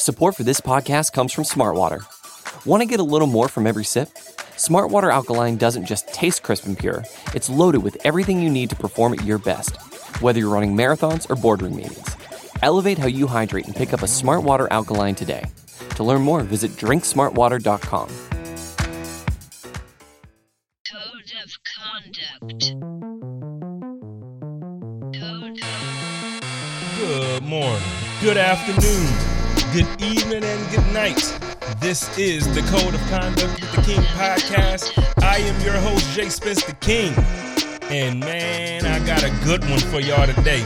Support for this podcast comes from Smartwater. Want to get a little more from every sip? Smartwater Alkaline doesn't just taste crisp and pure, it's loaded with everything you need to perform at your best, whether you're running marathons or boardroom meetings. Elevate how you hydrate and pick up a Smartwater Alkaline today. To learn more, visit drinksmartwater.com. Code of conduct. Good morning, good afternoon, good evening, and good night. This is the Code of Conduct with the King podcast. I am your host, Jay Spence the King. And man, I got a good one for y'all today.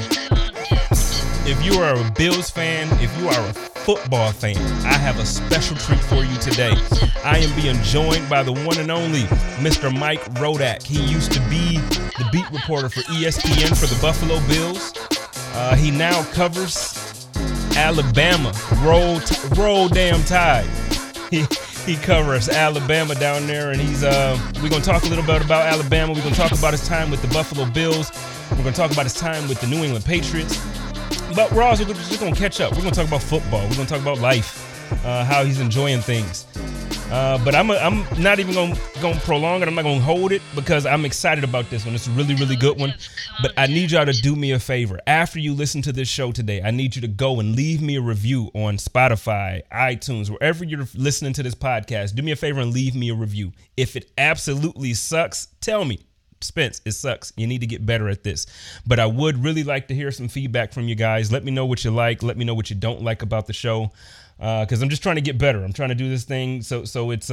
If you are a Bills fan, if you are a football fan, I have a special treat for you today. I am being joined by the one and only Mr. Mike Rodak. He used to be the beat reporter for ESPN for the Buffalo Bills. He now covers Alabama. Roll damn Tide. He covers Alabama down there, and we're going to talk a little bit about Alabama. We're going to talk about his time with the Buffalo Bills. We're going to talk about his time with the New England Patriots. But we're also just going to catch up. We're going to talk about football. We're going to talk about life, how he's enjoying things. But I'm not even going to prolong it. I'm not going to hold it because I'm excited about this one. It's a really, really good one. But I need y'all to do me a favor. After you listen to this show today, I need you to go and leave me a review on Spotify, iTunes, wherever you're listening to this podcast. Do me a favor and leave me a review. If it absolutely sucks, tell me. Spence, it sucks. You need to get better at this. But I would really like to hear some feedback from you guys. Let me know what you like. Let me know what you don't like about the show. Because I'm just trying to get better. I'm trying to do this thing so it's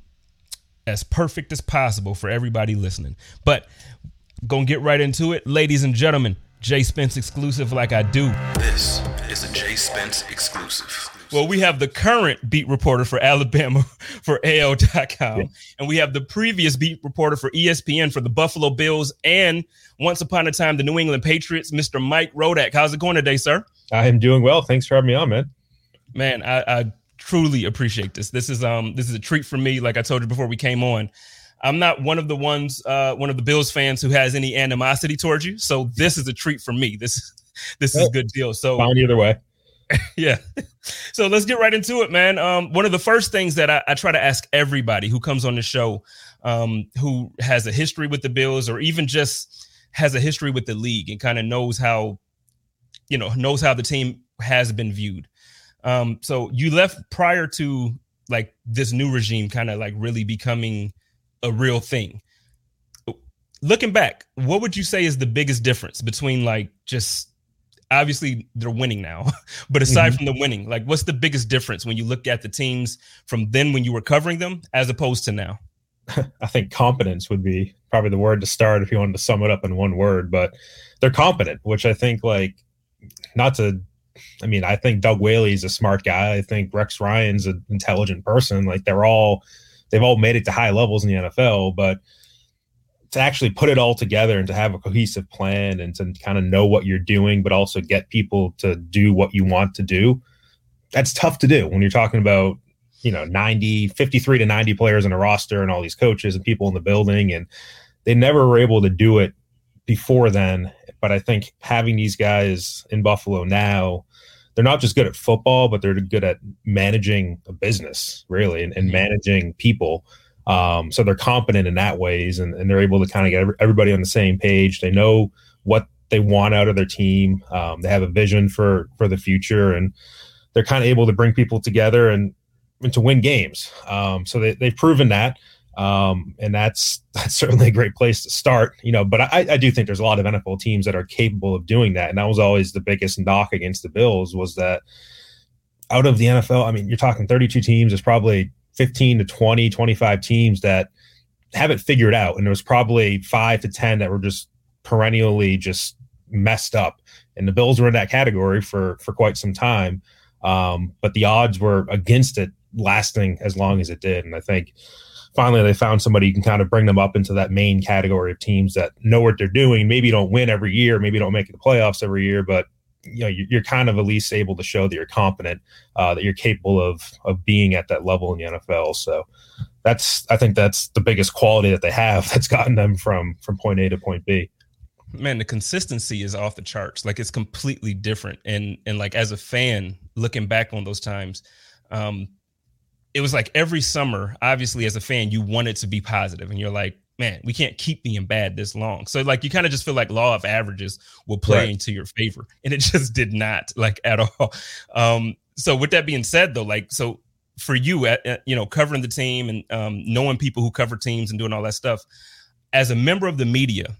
as perfect as possible for everybody listening. But gonna get right into it. Ladies and gentlemen, Jay Spence exclusive like I do. This is a Jay Spence exclusive. Well, we have the current beat reporter for Alabama for AL.com, and we have the previous beat reporter for ESPN for the Buffalo Bills and once upon a time the New England Patriots, Mr. Mike Rodak. How's it going today, sir? I am doing well. Thanks for having me on, man. Man, I truly appreciate this. This is a treat for me. Like I told you before we came on, I'm not one of the Bills fans who has any animosity towards you. So this is a treat for me. This is a good deal. So fine either way. Yeah. So let's get right into it, man. One of the first things that I try to ask everybody who comes on the show, who has a history with the Bills or even just has a history with the league and kind of knows how the team has been viewed. So you left prior to like this new regime kind of like really becoming a real thing. Looking back, what would you say is the biggest difference between like just obviously they're winning now, but aside from the winning, like what's the biggest difference when you look at the teams from then when you were covering them as opposed to now? I think competence would be probably the word to start if you wanted to sum it up in one word, but they're competent, which I think I think Doug Whaley's a smart guy. I think Rex Ryan's an intelligent person. Like they've all made it to high levels in the NFL, but to actually put it all together and to have a cohesive plan and to kind of know what you're doing, but also get people to do what you want to do, that's tough to do when you're talking about, 53 to 90 players in a roster and all these coaches and people in the building. And they never were able to do it before then. But I think having these guys in Buffalo now, they're not just good at football, but they're good at managing a business, really, and managing people. So they're competent in that ways, and they're able to kind of get everybody on the same page. They know what they want out of their team. They have a vision for the future, and they're kind of able to bring people together and to win games. So they've proven that. And that's certainly a great place to start, but I do think there's a lot of NFL teams that are capable of doing that. And that was always the biggest knock against the Bills was that out of the NFL, you're talking 32 teams, there's probably 15 to 20, 25 teams that have it figured out. And there was probably 5 to 10 that were just perennially just messed up. And the Bills were in that category for quite some time. But the odds were against it lasting as long as it did. And I think finally they found somebody who can kind of bring them up into that main category of teams that know what they're doing. Maybe you don't win every year, maybe you don't make the playoffs every year, but you're kind of at least able to show that you're competent, that you're capable of being at that level in the NFL. So I think that's the biggest quality that they have that's gotten them from point A to point B. Man, the consistency is off the charts. Like it's completely different. And like as a fan, looking back on those times, it was like every summer, obviously as a fan, you want it to be positive and you're like, man, we can't keep being bad this long. So like, you kind of just feel like law of averages will play into your favor, and it just did not, like, at all. So with that being said though, like, so for you, covering the team and knowing people who cover teams and doing all that stuff, as a member of the media,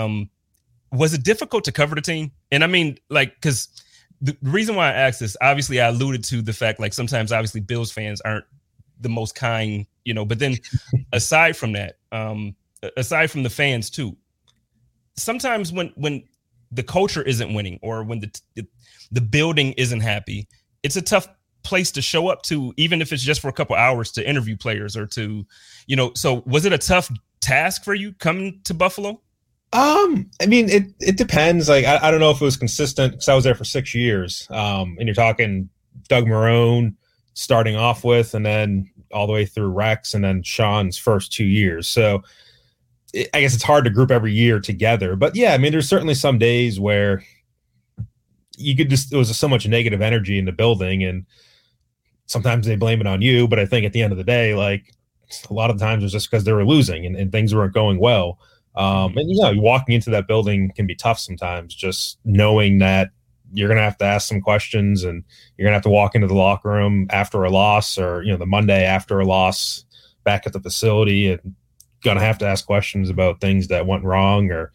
was it difficult to cover the team? And I mean, like, because the reason why I asked this, obviously I alluded to the fact, like, sometimes obviously Bills fans aren't the most kind, but then aside from that, aside from the fans too, sometimes when the culture isn't winning or when the building isn't happy, it's a tough place to show up to, even if it's just for a couple hours to interview players or to, so was it a tough task for you coming to Buffalo? I mean, it depends. Like, I don't know if it was consistent because I was there for 6 years. And you're talking Doug Marrone starting off with, and then all the way through Rex, and then Sean's first 2 years. So I guess it's hard to group every year together. But yeah, I mean, there's certainly some days where you could there was so much negative energy in the building, and sometimes they blame it on you. But I think at the end of the day, like, a lot of times it was just because they were losing and things weren't going well. And walking into that building can be tough sometimes, just knowing that you're going to have to ask some questions, and you're going to have to walk into the locker room after a loss, or, the Monday after a loss back at the facility, and going to have to ask questions about things that went wrong, or,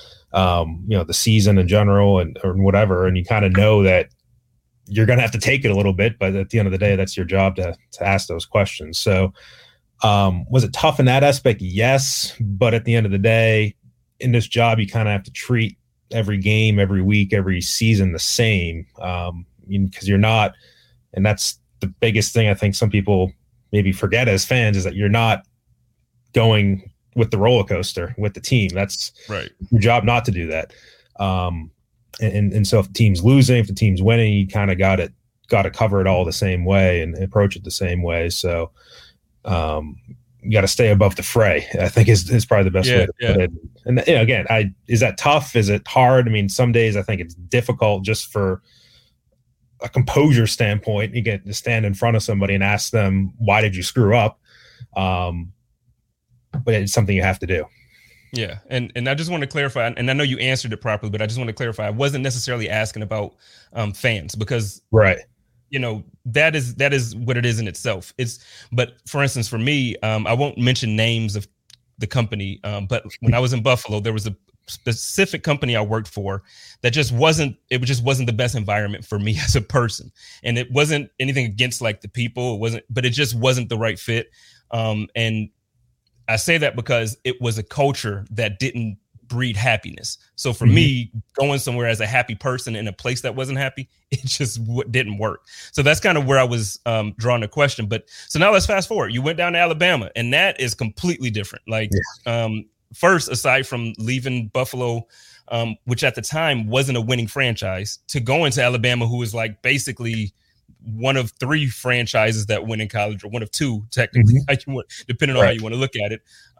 the season in general, or whatever. And you kind of know that you're going to have to take it a little bit, but at the end of the day, that's your job to ask those questions. So, was it tough in that aspect? Yes. But at the end of the day, in this job, you kind of have to treat every game, every week, every season the same. Because you're not, and that's the biggest thing I think some people maybe forget as fans, is that you're not going with the roller coaster with the team. That's right. Your job not to do that. And so if the team's losing, if the team's winning, you kind of got to cover it all the same way and approach it the same way. So, you got to stay above the fray, I think is probably the best way to put it. And again, is that tough? Is it hard? I mean, some days I think it's difficult just for a composure standpoint. You get to stand in front of somebody and ask them, why did you screw up? But it's something you have to do. Yeah. And I just want to clarify, and I know you answered it properly, but I just want to clarify, I wasn't necessarily asking about fans, because right. That is what it is in itself. But for instance, for me, I won't mention names of the company, but when I was in Buffalo, there was a specific company I worked for that just wasn't the best environment for me as a person. And it wasn't anything against like the people, but it just wasn't the right fit. And I say that because it was a culture that didn't breed happiness. So for me, going somewhere as a happy person in a place that wasn't happy, it just didn't work. So that's kind of where I was drawing the question. But so now let's fast forward. You went down to Alabama, and that is completely different. Like, first, aside from leaving Buffalo, which at the time wasn't a winning franchise, to go into Alabama, who is like basically one of 3 franchises that win in college, or one of 2 technically, depending on how you want to look at it.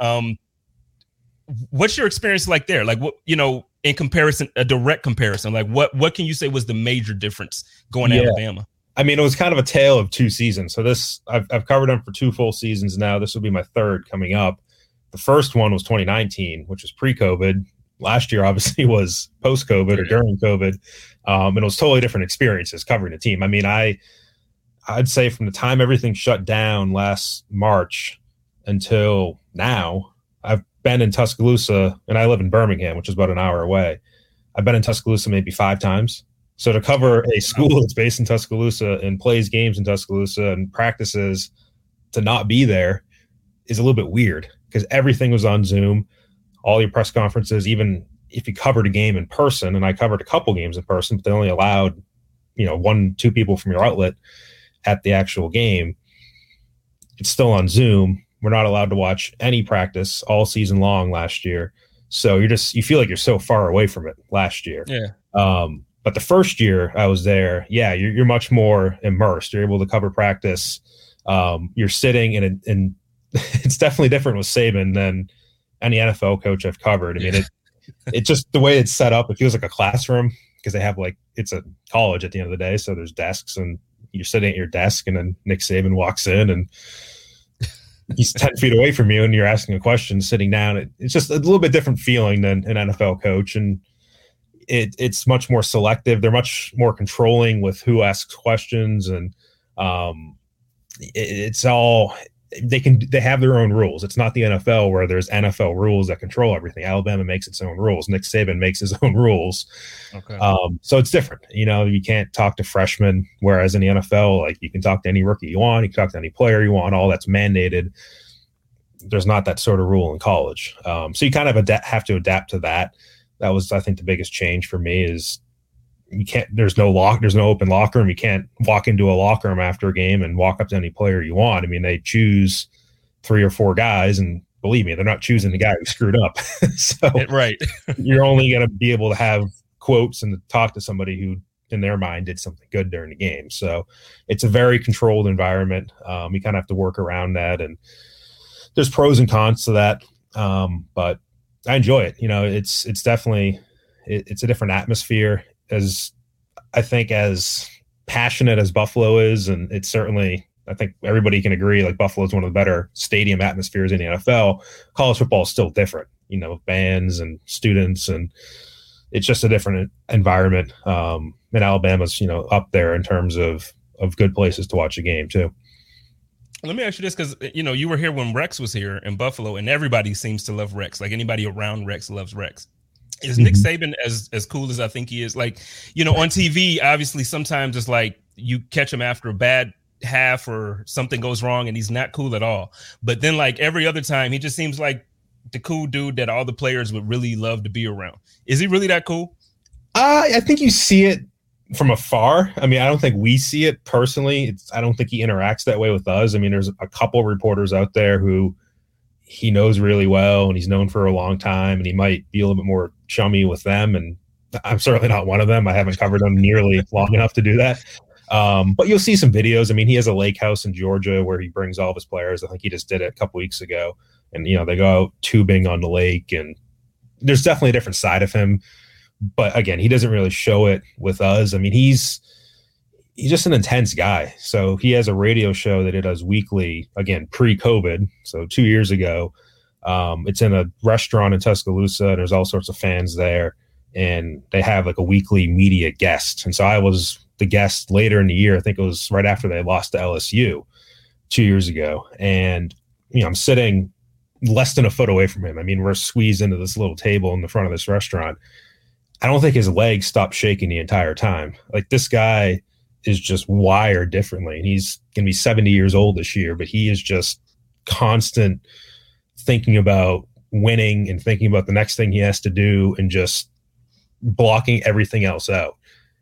What's your experience like there? Like, what, in comparison, a direct comparison, like what can you say was the major difference going to Alabama? I mean, it was kind of a tale of 2 seasons. So I've covered them for 2 full seasons now. This will be my 3rd coming up. The first one was 2019, which was pre-COVID. Last year, obviously, was post-COVID or during COVID. And it was totally different experiences covering the team. I mean, I'd say from the time everything shut down last March until now, I've been in Tuscaloosa, and I live in Birmingham, which is about an hour away. I've been in Tuscaloosa maybe 5 times. So to cover a school that's based in Tuscaloosa and plays games in Tuscaloosa and practices, to not be there is a little bit weird, because everything was on Zoom, all your press conferences, even if you covered a game in person, and I covered a couple games in person, but they only allowed, 1-2 people from your outlet at the actual game. It's still on Zoom. We're not allowed to watch any practice all season long last year. So you feel like you're so far away from it last year. Yeah. But the first year I was there, you're much more immersed. You're able to cover practice. You're sitting and it's definitely different with Saban than any NFL coach I've covered. I mean, it just the way it's set up, it feels like a classroom because they have like, it's a college at the end of the day. So there's desks and you're sitting at your desk and then Nick Saban walks in and he's 10 feet away from you and you're asking a question sitting down. It's just a little bit different feeling than an NFL coach. And it's much more selective. They're much more controlling with who asks questions. And it's all, they have their own rules. It's not the NFL where there's NFL rules that control everything. Alabama makes its own rules. Nick Saban makes his own rules. Okay. So it's different. You can't talk to freshmen, whereas in the NFL, like you can talk to any rookie you want, you can talk to any player you want, all that's mandated. There's not that sort of rule in college. So you kind of have to adapt to that. That was, I think, the biggest change for me is there's no open locker room. You can't walk into a locker room after a game and walk up to any player you want. I mean, they choose 3 or 4 guys, and believe me, they're not choosing the guy who screwed up. So right. You're only going to be able to have quotes and talk to somebody who, in their mind, did something good during the game. So it's a very controlled environment. You kind of have to work around that, and there's pros and cons to that. But I enjoy it. It's definitely it's a different atmosphere. As passionate as Buffalo is, and it's certainly, I think everybody can agree, like Buffalo is one of the better stadium atmospheres in the NFL. College football is still different, bands and students, and it's just a different environment. And Alabama's, up there in terms of good places to watch a game too. Let me ask you this, because you were here when Rex was here in Buffalo, and everybody seems to love Rex. Like anybody around Rex loves Rex. Is Nick Saban as cool as I think he is? Like, on TV, obviously sometimes it's like you catch him after a bad half or something goes wrong and he's not cool at all. But then like every other time, he just seems like the cool dude that all the players would really love to be around. Is he really that cool? I think you see it from afar. I mean, I don't think we see it personally. I don't think he interacts that way with us. I mean, there's a couple reporters out there who he knows really well and he's known for a long time, and he might be a little bit more chummy with them. And I'm certainly not one of them. I haven't covered them nearly long enough to do that. But you'll see some videos. I mean, he has a lake house in Georgia where he brings all of his players. I think he just did it a couple weeks ago. And, they go out tubing on the lake, and there's definitely a different side of him. But again, he doesn't really show it with us. I mean, he's just an intense guy. So he has a radio show that he does weekly, again, pre-COVID. So 2 years ago, it's in a restaurant in Tuscaloosa, and there's all sorts of fans there, and they have like a weekly media guest. And so I was the guest later in the year. I think it was right after they lost to LSU 2 years ago. And, I'm sitting less than a foot away from him. I mean, we're squeezed into this little table in the front of this restaurant. I don't think his legs stopped shaking the entire time. Like, this guy is just wired differently. And he's going to be 70 years old this year, but he is just constant thinking about winning and thinking about the next thing he has to do and just blocking everything else out.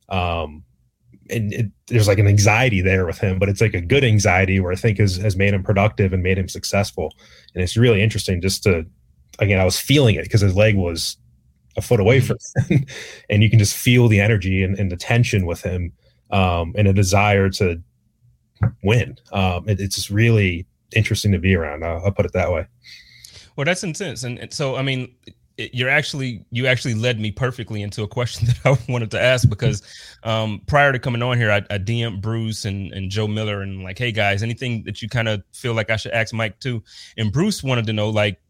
There's like an anxiety there with him, but it's like a good anxiety where I think has made him productive and made him successful. And it's really interesting just to, again, I was feeling it because his leg was a foot away from him, and you can just feel the energy and the tension with him, and a desire to win. It's just really interesting to be around. I'll put it that way. Well, that's intense. And so, I mean, you actually led me perfectly into a question that I wanted to ask, because prior to coming on here, I DM'd Bruce and Joe Miller and like, hey guys, anything that you kind of feel like I should ask Mike too? And Bruce wanted to know, like,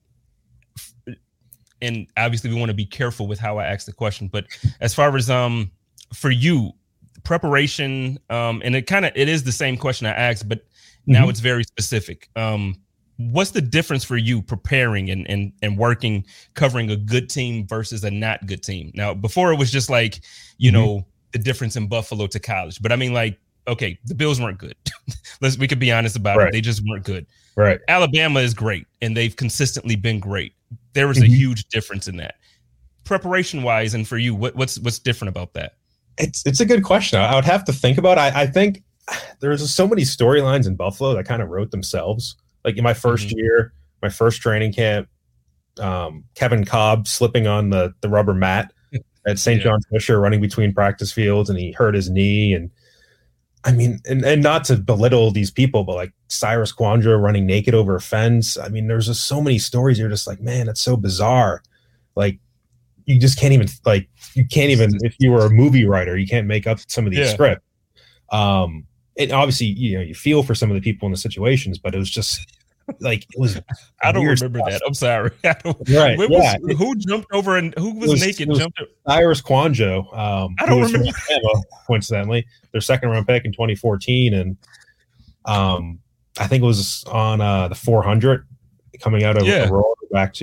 and obviously we want to be careful with how I ask the question, but as far as for you, preparation, and it is the same question I asked, but now it's very specific. What's the difference for you preparing and working, covering a good team versus a not good team? Now, before it was just like, the difference in Buffalo to college. But I mean, like, okay, the Bills weren't good. We could be honest about it. They just weren't good. Right. Alabama is great, and they've consistently been great. There was a huge difference in that. Preparation wise, and for you, what's different about that? It's a good question. I would have to think about it. I think there's so many storylines in Buffalo that kind of wrote themselves. Like in my first year, my first training camp, Kevin Cobb slipping on the rubber mat at St. John's Fisher, running between practice fields, and he hurt his knee. And I mean, and not to belittle these people, but like Cyrus Quandra running naked over a fence. I mean, there's just so many stories. You're just like, man, it's so bizarre. Like, you just can't even if you were a movie writer, you can't make up some of these scripts. And obviously, you feel for some of the people in the situations, but it was just like, it was. I don't remember that. I'm sorry. Who jumped over and who was naked? Jumped. Cyrus Kwanjo. I don't remember. Alabama, coincidentally, their second round pick in 2014, and I think it was on the 400 coming out of Aurora back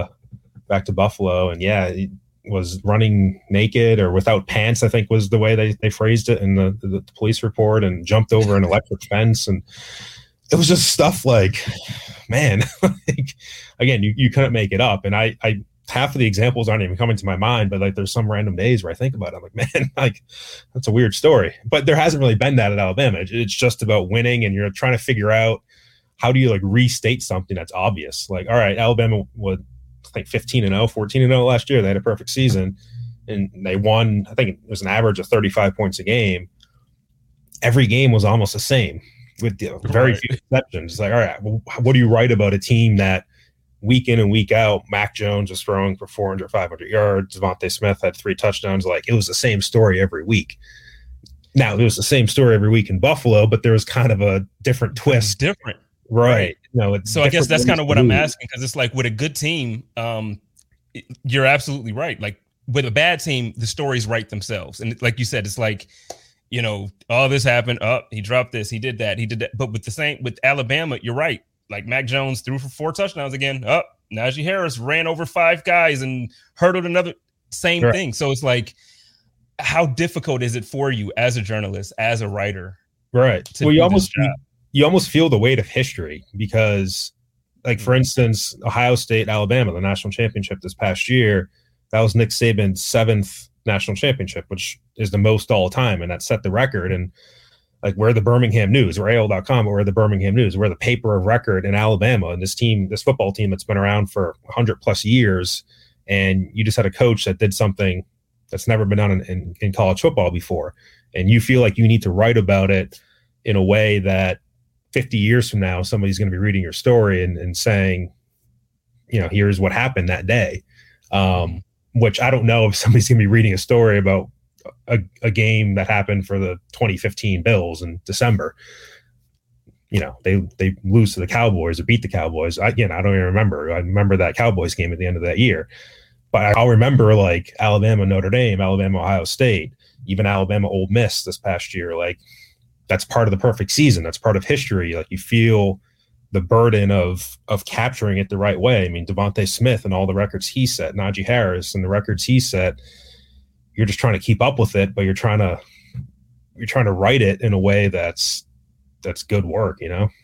to Buffalo, and he was running naked or without pants, I think was the way they phrased it in the police report, and jumped over an electric fence. And it was just stuff like, man, like, again, you couldn't make it up. And I half of the examples aren't even coming to my mind, but like, there's some random days where I think about it, I'm like, man, like, that's a weird story. But there hasn't really been that at Alabama. It's just about winning, and you're trying to figure out, how do you like restate something that's obvious? Like, all right, Alabama would, I think 15-0, 14-0 last year. They had a perfect season, and they won. I think it was an average of 35 points a game. Every game was almost the same, with very few exceptions. It's like, all right, well, what do you write about a team that week in and week out, Mac Jones was throwing for 400, 500 yards, Devontae Smith had 3 touchdowns. Like, it was the same story every week. Now, it was the same story every week in Buffalo, but there was kind of a different twist. Different. Right. So I guess that's kind of what I'm asking, because it's like, with a good team, you're absolutely right. Like, with a bad team, the stories write themselves. And like you said, it's like, all this happened. He dropped this. He did that. But with Alabama, you're right. Like, Mac Jones threw for 4 touchdowns again. Najee Harris ran over 5 guys and hurdled another. Same thing. So it's like, how difficult is it for you as a journalist, as a writer? Right. Well, you almost feel the weight of history, because, like, for instance, Ohio State, Alabama, the national championship this past year, that was Nick Saban's 7th national championship, which is the most all time. And that set the record. And like, we're the Birmingham News, we're AOL.com, but we're the Birmingham News. We're the paper of record in Alabama. And this football team that's been around for 100 plus years. And you just had a coach that did something that's never been done in college football before. And you feel like you need to write about it in a way that 50 years from now, somebody's going to be reading your story and saying, here's what happened that day. Which I don't know if somebody's going to be reading a story about a game that happened for the 2015 Bills in December. They lose to the Cowboys or beat the Cowboys. I don't even remember. I remember that Cowboys game at the end of that year. But I'll remember, like, Alabama, Notre Dame, Alabama, Ohio State, even Alabama, Ole Miss this past year. Like, that's part of the perfect season. That's part of history. Like, you feel the burden of capturing it the right way. I mean, Devontae Smith and all the records he set, Najee Harris and the records he set, you're just trying to keep up with it, but you're trying to write it in a way that's good work,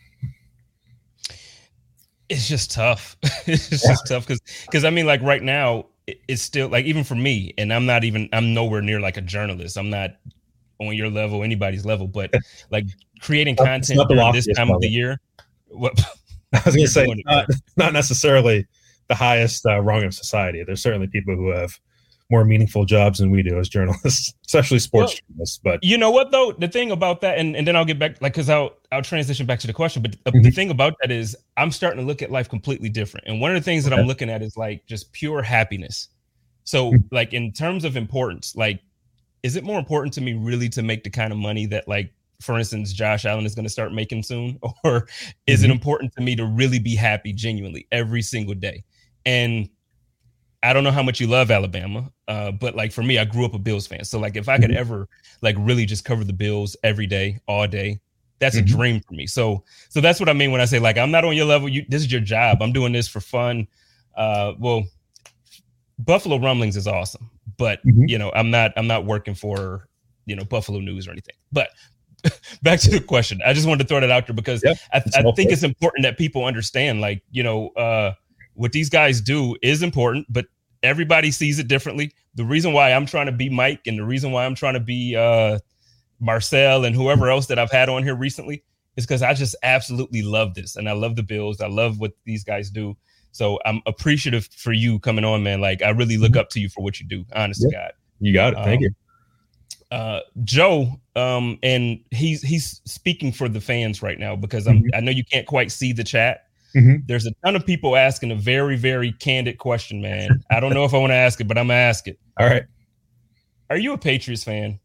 It's just tough. It's just tough because I mean, like, right now, it's still, like, even for me, and I'm nowhere near like a journalist. I'm not on your level, anybody's level, but like, creating content during this time of the year. What I was going to say, it's not necessarily the highest rung of society. There's certainly people who have more meaningful jobs than we do as journalists, especially sports journalists. But you know what, though, the thing about that, and then I'll get back, like, because I'll transition back to the question. But the thing about that is, I'm starting to look at life completely different. And one of the things that I'm looking at is, like, just pure happiness. So, like, in terms of importance, like, is it more important to me really to make the kind of money that, like, for instance, Josh Allen is going to start making soon? Or is it important to me to really be happy genuinely every single day? And I don't know how much you love Alabama, but, like, for me, I grew up a Bills fan. So, like, if I could ever, like, really just cover the Bills every day, all day, that's a dream for me. So that's what I mean when I say, like, I'm not on your level. This is your job. I'm doing this for fun. Well, Buffalo Rumblings is awesome, but I'm not working for, Buffalo News or anything. But back to the question, I just wanted to throw that out there because I think it's important that people understand, like, what these guys do is important, but everybody sees it differently. The reason why I'm trying to be Mike, and the reason why I'm trying to be Marcel and whoever else that I've had on here recently, is because I just absolutely love this. And I love the Bills. I love what these guys do. So I'm appreciative for you coming on, man. Like, I really look up to you for what you do. Honest to God. You got it. Thank you. Joe, and he's speaking for the fans right now, because I know you can't quite see the chat. There's a ton of people asking a very, very candid question, man. I don't know if I want to ask it, but I'm going to ask it. All right. Are you a Patriots fan?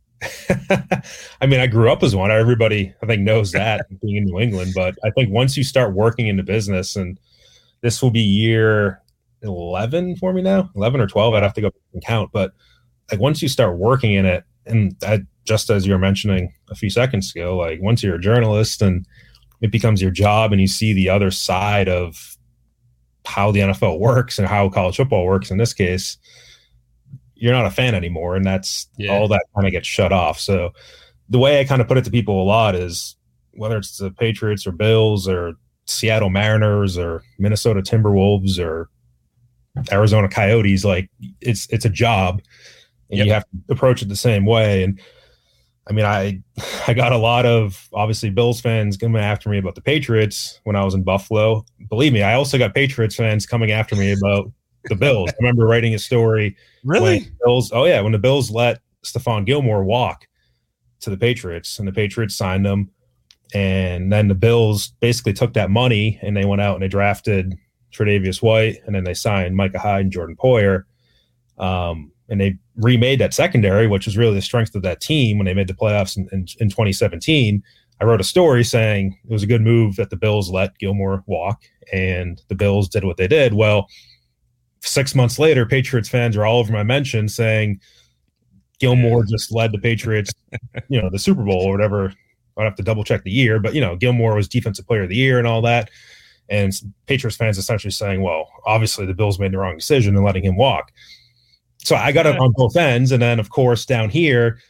I mean, I grew up as one. Everybody, I think, knows that being in New England. But I think once you start working in the business, and this will be year 11 for me now, 11 or 12, I'd have to go and count. But like once you start working in it, and just as you were mentioning a few seconds ago, like once you're a journalist and it becomes your job and you see the other side of how the NFL works and how college football works in this case, you're not a fan anymore. And that's all that kind of gets shut off. So the way I kind of put it to people a lot is whether it's the Patriots or Bills or Seattle Mariners or Minnesota Timberwolves or Arizona Coyotes, like it's a job and you have to approach it the same way. And I mean, I got a lot of obviously Bills fans coming after me about the Patriots when I was in Buffalo. Believe me, I also got Patriots fans coming after me about the Bills. I remember writing a story. Really? When the Bills let Stephon Gilmore walk to the Patriots and the Patriots signed him. And then the Bills basically took that money and they went out and they drafted Tre'Davious White, and then they signed Micah Hyde and Jordan Poyer. And they remade that secondary, which was really the strength of that team when they made the playoffs in 2017. I wrote a story saying it was a good move that the Bills let Gilmore walk, and the Bills did what they did. Well, 6 months later, Patriots fans are all over my mention saying Gilmore just led the Patriots, the Super Bowl or whatever. I'd have to double check the year, but Gilmore was Defensive Player of the Year and all that. And Patriots fans essentially saying, well, obviously the Bills made the wrong decision in letting him walk. So I got it on both ends. And then, of course, down here,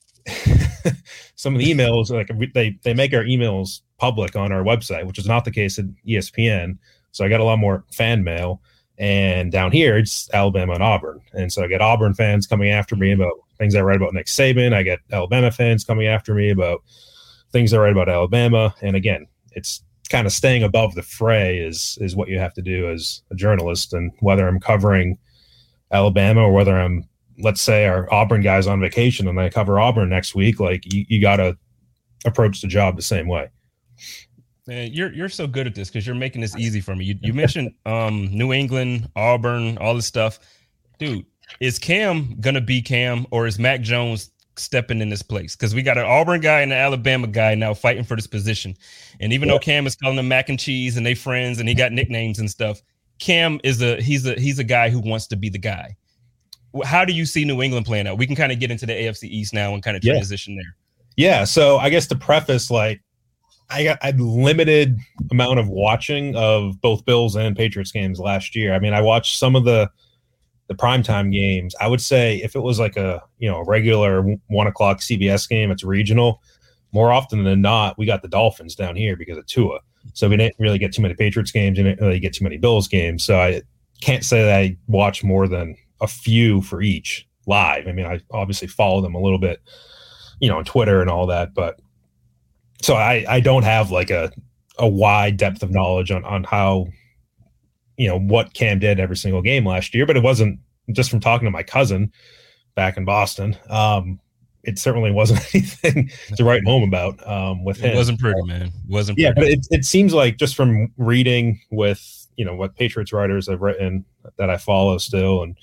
some of the emails, like they make our emails public on our website, which is not the case at ESPN. So I got a lot more fan mail. And down here, it's Alabama and Auburn. And so I get Auburn fans coming after me about things I write about Nick Saban. I get Alabama fans coming after me about things I write about Alabama. And again, it's kind of staying above the fray is what you have to do as a journalist. And whether I'm covering Alabama or whether I'm, let's say, our Auburn guys on vacation and I cover Auburn next week, like you got to approach the job the same way. Man, you're so good at this because you're making this easy for me. You mentioned New England, Auburn, all this stuff. Dude, is Cam going to be Cam, or is Mac Jones stepping in this place? Because we got an Auburn guy and an Alabama guy now fighting for this position. And even though Cam is calling them mac and cheese and they friends and he got nicknames and stuff, Cam is he's a guy who wants to be the guy. How do you see New England playing out? We can kind of get into the AFC East now and kind of transition there. Yeah. So I guess to preface, like, I limited amount of watching of both Bills and Patriots games last year. I mean, I watched some of the primetime games. I would say if it was like a regular 1 o'clock CBS game, it's regional. More often than not, we got the Dolphins down here because of Tua. So we didn't really get too many Patriots games. We didn't really get too many Bills games. So I can't say that I watch more than a few for each live. I mean, I obviously follow them a little bit, on Twitter and all that, but so I don't have like a wide depth of knowledge on how, what Cam did every single game last year, but it wasn't just from talking to my cousin back in Boston. It certainly wasn't anything to write home about with him. It wasn't pretty, man. Wasn't pretty. Yeah, but it seems like just from reading with, what Patriots writers have written that I follow still, and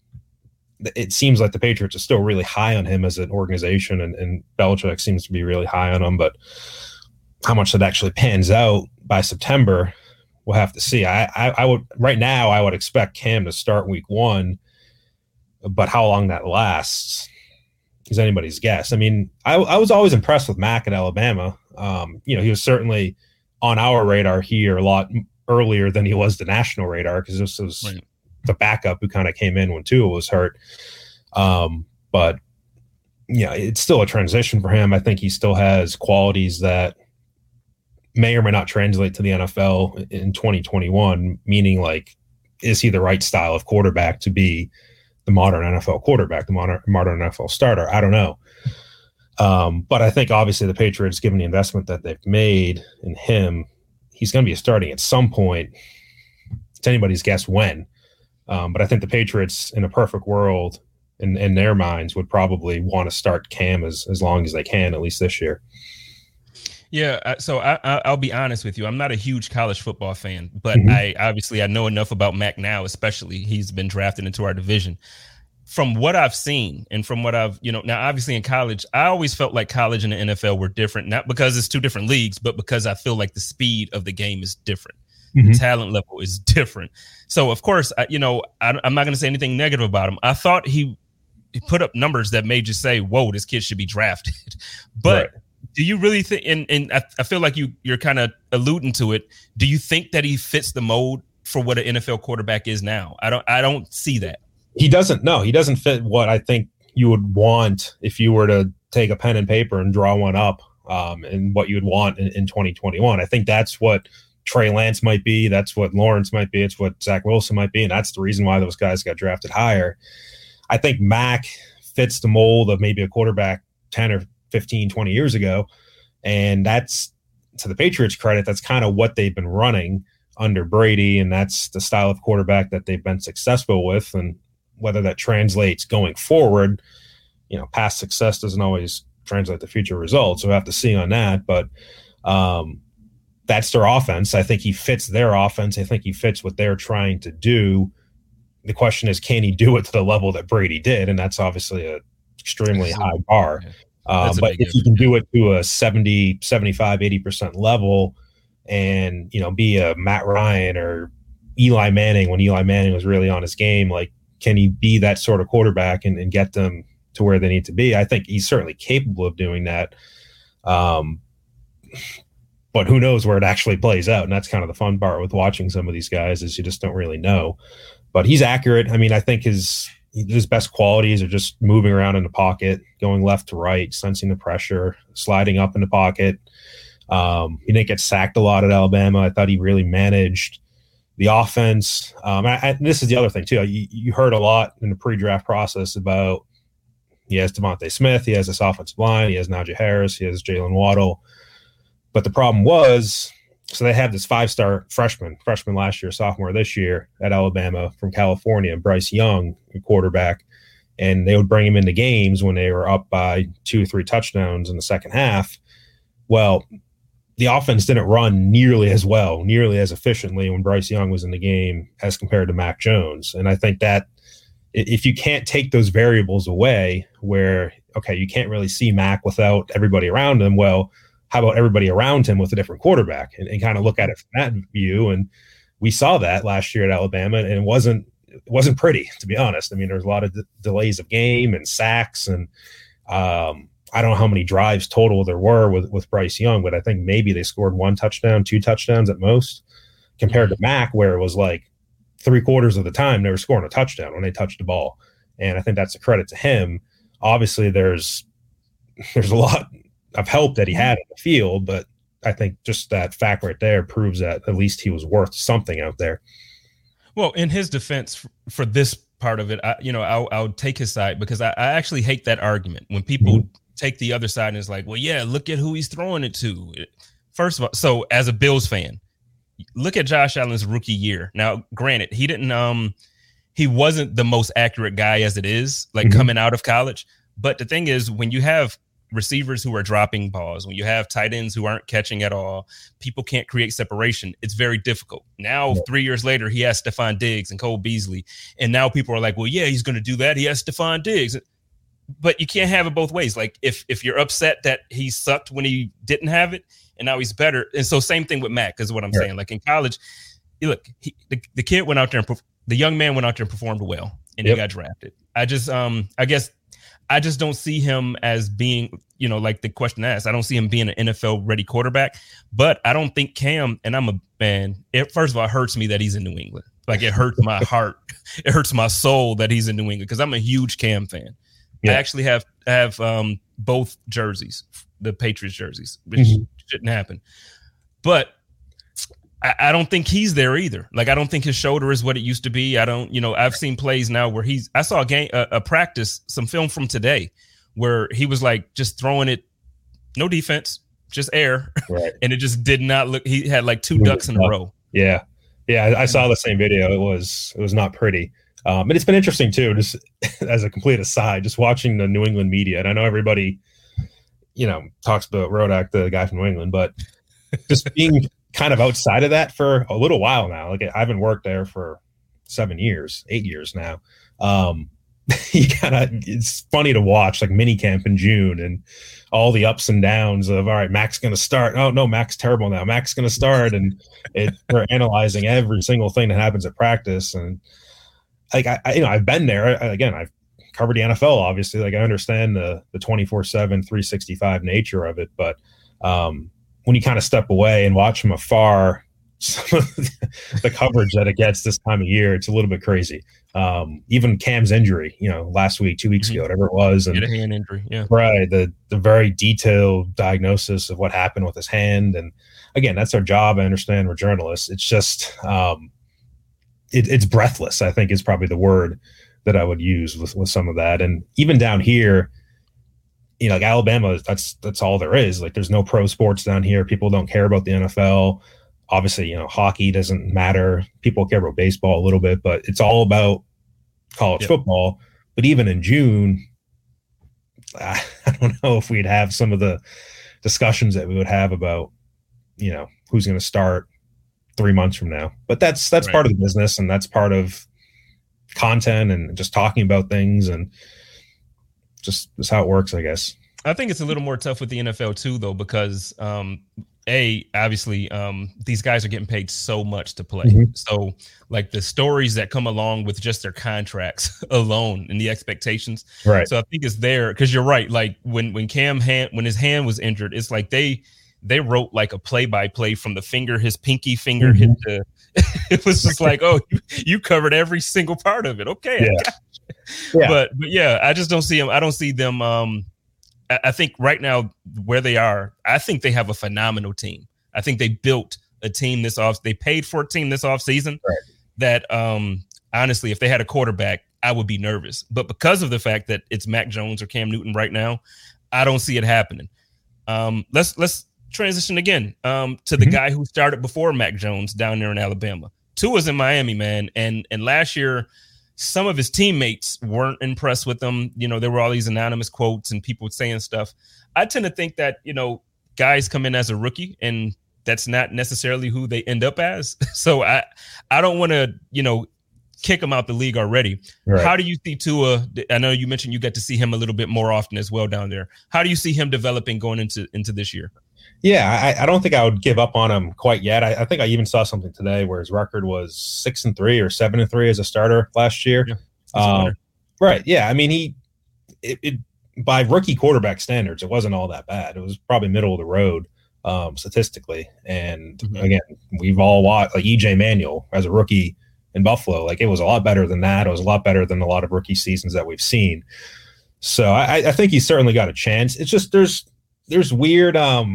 it seems like the Patriots are still really high on him as an organization, and Belichick seems to be really high on him. But how much that actually pans out by September, we'll have to see. I would expect Cam to start week 1, but how long that lasts is anybody's guess. I mean, I was always impressed with Mac at Alabama. He was certainly on our radar here a lot earlier than he was the national radar, because this was right. The backup who kind of came in when Tua was hurt. But it's still a transition for him. I think he still has qualities that may or may not translate to the NFL in 2021, meaning like, is he the right style of quarterback to be the modern NFL quarterback, the modern NFL starter? I don't know. But I think obviously the Patriots, given the investment that they've made in him, he's going to be starting at some point. It's anybody's guess when. But I think the Patriots, in a perfect world, in their minds, would probably want to start Cam as long as they can, at least this year. Yeah, so I'll be honest with you. I'm not a huge college football fan, but Mhm. I know enough about Mac now, especially he's been drafted into our division. From what I've seen and from what I've, now obviously in college, I always felt like college and the NFL were different, not because it's two different leagues, but because I feel like the speed of the game is different. The Mhm. talent level is different. So of course, I'm not going to say anything negative about him. I thought he put up numbers that made you say, whoa, this kid should be drafted. But Right. do you really think, and I feel like you're kind of alluding to it. Do you think that he fits the mold for what an NFL quarterback is now? I don't see that. He doesn't fit what I think you would want if you were to take a pen and paper and draw one up, and what you would want in 2021. I think that's what Trey Lance might be. That's what Lawrence might be. It's what Zach Wilson might be. And that's the reason why those guys got drafted higher. I think Mac fits the mold of maybe a quarterback 10 or 15, 20 years ago. And that's, to the Patriots' credit, that's kind of what they've been running under Brady. And that's the style of quarterback that they've been successful with. And whether that translates going forward, past success doesn't always translate to future results. So we have to see on that. But that's their offense. I think he fits their offense. I think he fits what they're trying to do. The question is, can he do it to the level that Brady did? And that's obviously an extremely high bar. But if he can do it to a 70, 75, 80% level and, be a Matt Ryan or Eli Manning when Eli Manning was really on his game, like, can he be that sort of quarterback and get them to where they need to be? I think he's certainly capable of doing that. But who knows where it actually plays out? And that's kind of the fun part with watching some of these guys, is you just don't really know. But he's accurate. I mean, I think his best qualities are just moving around in the pocket, going left to right, sensing the pressure, sliding up in the pocket. He didn't get sacked a lot at Alabama. I thought he really managed the offense. This is the other thing, too. You heard a lot in the pre-draft process about he has Devontae Smith, he has this offensive line, he has Najee Harris, he has Jalen Waddle. But the problem was, so they had this 5-star freshman last year, sophomore this year at Alabama from California, Bryce Young, quarterback, and they would bring him into games when they were up by 2 or 3 touchdowns in the second half. Well, the offense didn't run nearly as well, nearly as efficiently when Bryce Young was in the game as compared to Mac Jones. And I think that if you can't take those variables away where, okay, you can't really see Mac without everybody around him, well, how about everybody around him with a different quarterback and kind of look at it from that view? And we saw that last year at Alabama, and it wasn't pretty, to be honest. I mean, there was a lot of delays of game and sacks, and I don't know how many drives total there were with Bryce Young, but I think maybe they scored 1 touchdown, 2 touchdowns at most, compared to Mac, where it was like 3/4 of the time they were scoring a touchdown when they touched the ball. And I think that's a credit to him. Obviously, there's a lot of help that he had in the field, but I think just that fact right there proves that at least he was worth something out there. Well, in his defense for this part of it, I'll take his side, because I actually hate that argument when people take the other side and it's like, well, yeah, look at who he's throwing it to. First of all, so as a Bills fan, look at Josh Allen's rookie year. Now, granted, he wasn't the most accurate guy as it is, like coming out of college. But the thing is, when you have receivers who are dropping balls, when you have tight ends who aren't catching at all, people can't create separation. It's very difficult. Now, 3 years later, he has Stephon Diggs and Cole Beasley. And now people are like, well, yeah, he's going to do that. He has Stephon Diggs. But you can't have it both ways. Like, if you're upset that he sucked when he didn't have it and now he's better. And so same thing with Mac is what I'm saying. Like in college, look, the kid went out there and the young man went out there and performed well, and he got drafted. I guess I just don't see him as being, like the question asked, I don't see him being an NFL ready quarterback, but I don't think Cam, and I'm a fan, first of all, it hurts me that he's in New England. Like, it hurts my heart. It hurts my soul that he's in New England, because I'm a huge Cam fan. Yeah. I actually have both jerseys, the Patriots jerseys, which shouldn't happen. But I don't think he's there either. Like, I don't think his shoulder is what it used to be. I don't, I've seen plays now where I saw a practice, some film from today where he was like just throwing it, no defense, just air. Right. And it just did not look, he had like 2 ducks in a row. Yeah. Yeah. I saw the same video. It was not pretty. And it's been interesting too, just as a complete aside, just watching the New England media. And I know everybody, talks about Rodak, the guy from New England, but just being kind of outside of that for a little while now. Like, I haven't worked there for 8 years now. It's funny to watch, like, mini camp in June and all the ups and downs of, all right, Mac's going to start. Oh no, Mac's terrible now. Mac's going to start. And they're analyzing every single thing that happens at practice. And like, I've been there. I've covered the NFL, obviously. Like, I understand the 24/7, 365 nature of it. But when you kind of step away and watch from afar, some of the coverage that it gets this time of year, it's a little bit crazy. Even Cam's injury, last week, 2 weeks ago, whatever it was. And a hand injury, yeah. Right. The very detailed diagnosis of what happened with his hand. And again, that's our job. I understand we're journalists. It's just, it's breathless, I think, is probably the word that I would use with some of that. And even down here, like Alabama, that's all there is. Like, there's no pro sports down here. People don't care about the NFL. Obviously, hockey doesn't matter. People care about baseball a little bit, but it's all about college football. But even in June, I don't know if we'd have some of the discussions that we would have about, who's going to start 3 months from now. But that's right. Part of the business, and that's part of content and just talking about things, and just how it works, I guess. I think it's a little more tough with the NFL too, though, because obviously, these guys are getting paid so much to play. Mm-hmm. So, like, the stories that come along with just their contracts alone and the expectations. Right. So I think it's there, because you're right. Like, when his hand was injured, it's like they wrote like a play-by-play from the finger, his pinky finger hit the. It was just like, oh, you covered every single part of it. Okay. Yeah. But yeah, I just don't see them. I don't see them. I think right now where they are, I think they have a phenomenal team. I think they built a team they paid for a team this offseason that honestly, if they had a quarterback, I would be nervous. But because of the fact that it's Mac Jones or Cam Newton right now, I don't see it happening. Let's transition again to the guy who started before Mac Jones down there in Alabama. Tua's in Miami, man. And last year, some of his teammates weren't impressed with him. There were all these anonymous quotes and people saying stuff. I tend to think that, guys come in as a rookie, and that's not necessarily who they end up as. So I don't want to, kick him out the league already. Right. How do you see Tua? I know you mentioned you got to see him a little bit more often as well down there. How do you see him developing going into this year? Yeah, I don't think I would give up on him quite yet. I think I even saw something today where his record was 6-3 or 7-3 as a starter last year. Yeah, right. Yeah. I mean, it by rookie quarterback standards, it wasn't all that bad. It was probably middle of the road statistically. And again, we've all watched like EJ Manuel as a rookie in Buffalo. Like, it was a lot better than that. It was a lot better than a lot of rookie seasons that we've seen. So I think he's certainly got a chance. It's just there's weird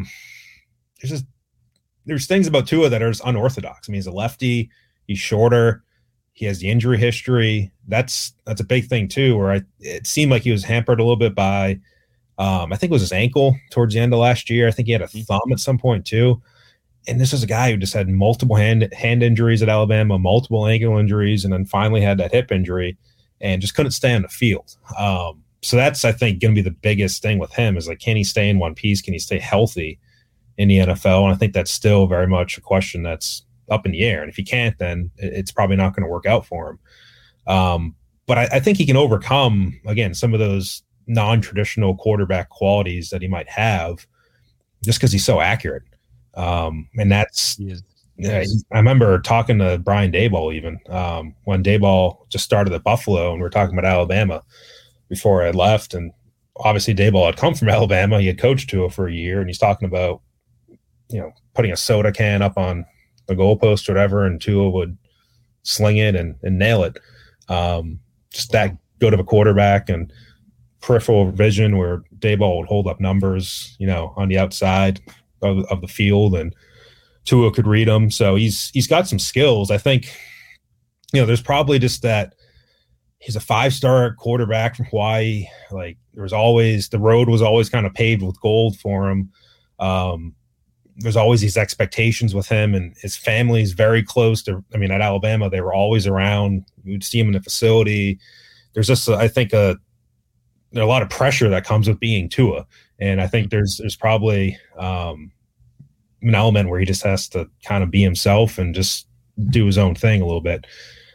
there's things about Tua that are just unorthodox. I mean, he's a lefty, he's shorter, he has the injury history. That's a big thing too, where it seemed like he was hampered a little bit by I think it was his ankle towards the end of last year. I think he had a thumb at some point too. And this is a guy who just had multiple hand injuries at Alabama, multiple ankle injuries, and then finally had that hip injury and just couldn't stay on the field. So that's, I think, going to be the biggest thing with him is, like, can he stay in one piece? Can he stay healthy in the NFL? And I think that's still very much a question that's up in the air. And if he can't, then it's probably not going to work out for him. But I think he can overcome, again, some of those non-traditional quarterback qualities that he might have just because he's so accurate. And that's I remember talking to Brian Daboll even when Daboll just started at Buffalo, and we were talking about Alabama before I left. And obviously Daboll had come from Alabama. He had coached Tua for a year, and he's talking about, putting a soda can up on the goalpost or whatever, and Tua would sling it and nail it. Just that good of a quarterback, and peripheral vision where Daboll would hold up numbers, on the outside of the field, and Tua could read them. So he's got some skills. I think, there's probably just that he's a 5-star quarterback from Hawaii. Like, the road was always kind of paved with gold for him. There's always these expectations with him, and his family's very close to, at Alabama, they were always around. You'd see him in the facility. There's just, I think, there's a lot of pressure that comes with being Tua. And I think there's probably an element where he just has to kind of be himself and just do his own thing a little bit.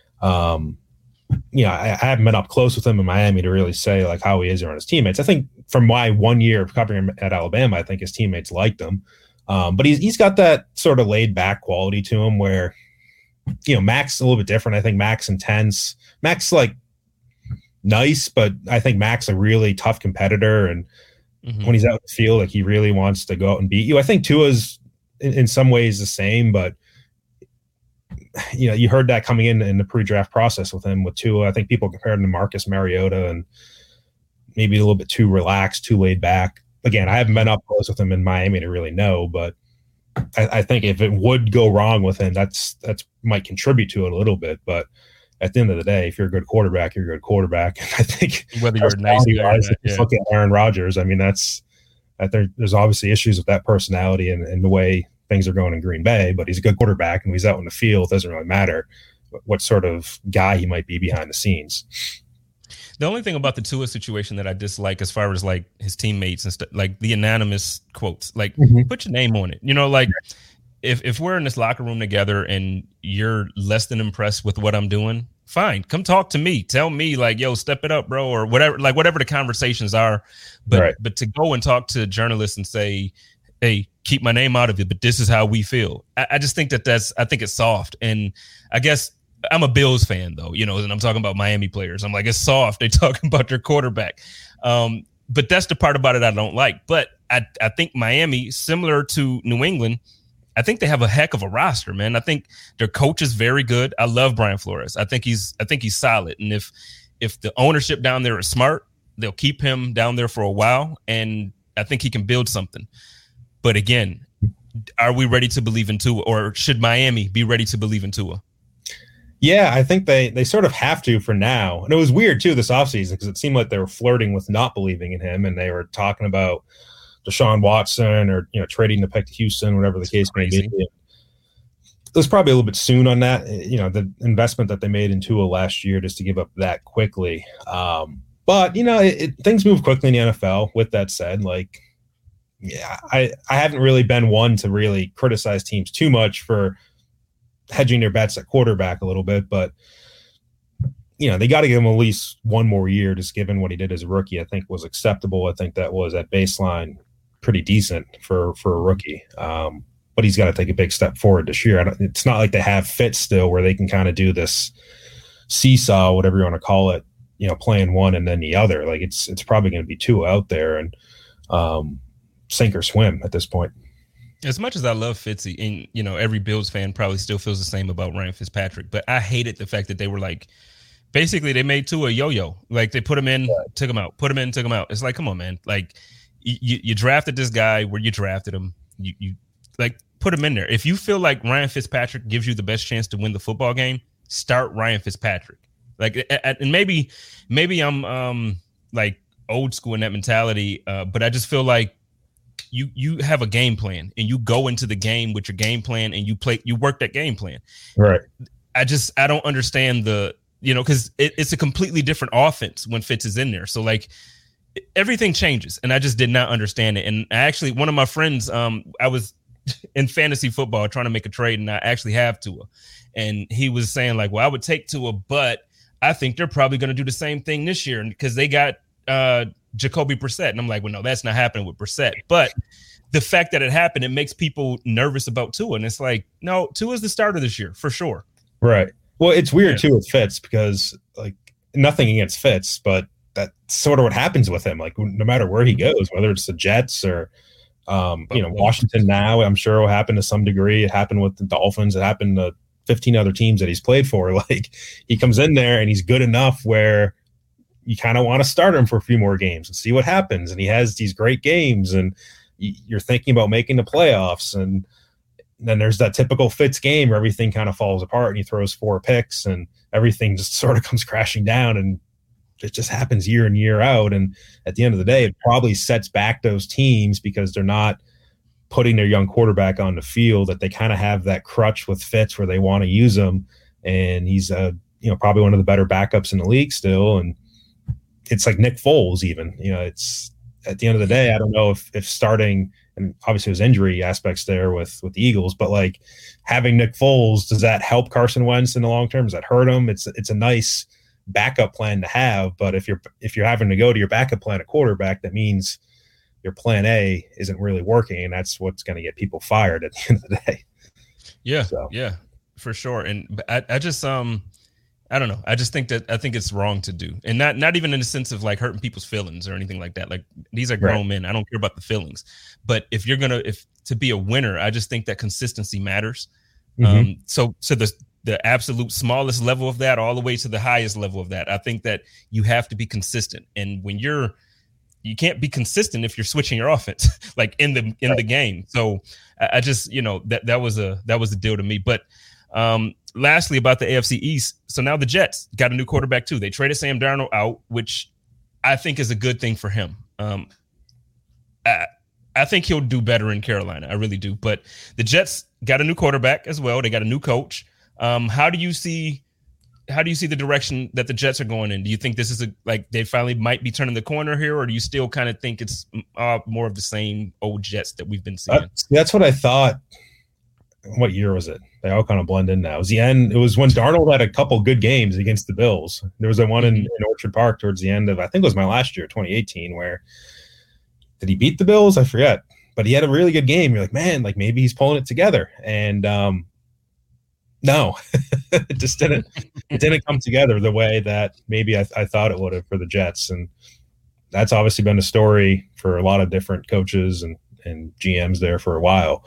I haven't been up close with him in Miami to really say like how he is around his teammates. I think from my 1 year of covering him at Alabama, I think his teammates liked him. But he's got that sort of laid back quality to him where, Mac's is a little bit different. I think Mac's intense. Mac's like nice, but I think Mac's a really tough competitor. And when he's out in the field, like he really wants to go out and beat you. I think Tua's in some ways the same, but you heard that coming in the pre-draft process with him with Tua. I think people compared him to Marcus Mariota and maybe a little bit too relaxed, too laid back. Again, I haven't been up close with him in Miami to really know, but I think if it would go wrong with him, that's might contribute to it a little bit. But at the end of the day, if you're a good quarterback, you're a good quarterback. And I think whether you're a nice guy, look at Aaron Rodgers. I mean, there's obviously issues with that personality and the way things are going in Green Bay, but he's a good quarterback, and when he's out in the field, it doesn't really matter what sort of guy he might be behind the scenes. The only thing about the Tua situation that I dislike as far as like his teammates and stuff, like the anonymous quotes, like put your name on it. Like if we're in this locker room together and you're less than impressed with what I'm doing, fine. Come talk to me. Tell me like, yo, step it up, bro, or whatever, like whatever the conversations are. But to go and talk to journalists and say, hey, keep my name out of it, but this is how we feel. I just think I think it's soft. And I guess I'm a Bills fan though, and I'm talking about Miami players. I'm like, it's soft. They talking about their quarterback. But that's the part about it I don't like. But I think Miami, similar to New England, I think they have a heck of a roster, man. I think their coach is very good. I love Brian Flores. I think he's solid. And if the ownership down there is smart, they'll keep him down there for a while. And I think he can build something. But again, are we ready to believe in Tua, or should Miami be ready to believe in Tua? Yeah, I think they sort of have to for now. And it was weird, too, this offseason because it seemed like they were flirting with not believing in him, and they were talking about Deshaun Watson or trading the pick to Houston, whatever the case may be. It was probably a little bit soon on that, the investment that they made in Tua last year just to give up that quickly. But, things move quickly in the NFL. With that said, I haven't really been one to really criticize teams too much for hedging their bets at quarterback a little bit, but they got to give him at least one more year, just given what he did as a rookie. I think was acceptable. I think that was at baseline pretty decent for a rookie. But he's got to take a big step forward this year. It's not like they have Fitz still where they can kind of do this seesaw, whatever you want to call it, playing one and then the other. Like it's probably going to be two out there and sink or swim at this point. As much as I love Fitzy, and every Bills fan probably still feels the same about Ryan Fitzpatrick, but I hated the fact that they were like, basically they made Tua a yo-yo. Like they put him in, took him out, put him in, took him out. It's like, come on, man. Like you drafted this guy where you drafted him. You like put him in there. If you feel like Ryan Fitzpatrick gives you the best chance to win the football game, start Ryan Fitzpatrick. Like, and maybe I'm like old school in that mentality, but I just feel like you have a game plan and you go into the game with your game plan and you work that game plan. Right. I don't understand because it's a completely different offense when Fitz is in there. So like everything changes, and I just did not understand it. And actually, one of my friends, I was in fantasy football trying to make a trade, and I actually have Tua, and he was saying like, well, I would take Tua, but I think they're probably going to do the same thing this year because they got Jacoby Brissett. And I'm like, well, no, that's not happening with Brissett. But the fact that it happened, it makes people nervous about Tua. And it's like, no, Tua's the starter this year for sure. Right. Well, it's weird too with Fitz because like nothing against Fitz, but that's sort of what happens with him. Like no matter where he goes, whether it's the Jets or Washington now, I'm sure it will happen to some degree. It happened with the Dolphins. It happened to 15 other teams that he's played for. Like he comes in there and he's good enough where you kind of want to start him for a few more games and see what happens. And he has these great games and you're thinking about making the playoffs. And then there's that typical Fitz game where everything kind of falls apart and he throws 4 picks and everything just sort of comes crashing down. And it just happens year in, year out. And at the end of the day, it probably sets back those teams because they're not putting their young quarterback on the field, that they kind of have that crutch with Fitz where they want to use him. And he's probably one of the better backups in the league still. And it's like Nick Foles even, at the end of the day, I don't know if starting, and obviously there's injury aspects there with the Eagles, but like having Nick Foles, does that help Carson Wentz in the long term? Does that hurt him? It's a nice backup plan to have, but if you're having to go to your backup plan at quarterback, that means your plan A isn't really working, and that's what's going to get people fired at the end of the day. Yeah, yeah, for sure. And I just I don't know. I think it's wrong to do, and not even in the sense of like hurting people's feelings or anything like that. Like these are grown men. I don't care about the feelings, but if to be a winner, I just think that consistency matters. Mm-hmm. So the absolute smallest level of that, all the way to the highest level of that, I think that you have to be consistent. And when you can't be consistent if you're switching your offense, like in the game. So I just, that was a deal to me. But lastly, about the AFC East. So now the Jets got a new quarterback too. They traded Sam Darnold out, which I think is a good thing for him. I think he'll do better in Carolina. I really do. But the Jets got a new quarterback as well. They got a new coach. How do you see the direction that the Jets are going in? Do you think this is they finally might be turning the corner here, or do you still kind of think it's more of the same old Jets that we've been seeing? That's what I thought. What year was it? They all kind of blend in now. It was the end. It was when Darnold had a couple good games against the Bills. There was a one in Orchard Park towards the end of, I think it was my last year, 2018, where did he beat the Bills? I forget. But he had a really good game. You're like, man, like maybe he's pulling it together. And no, it just didn't. It didn't come together the way that maybe I thought it would have for the Jets. And that's obviously been a story for a lot of different coaches and GMs there for a while.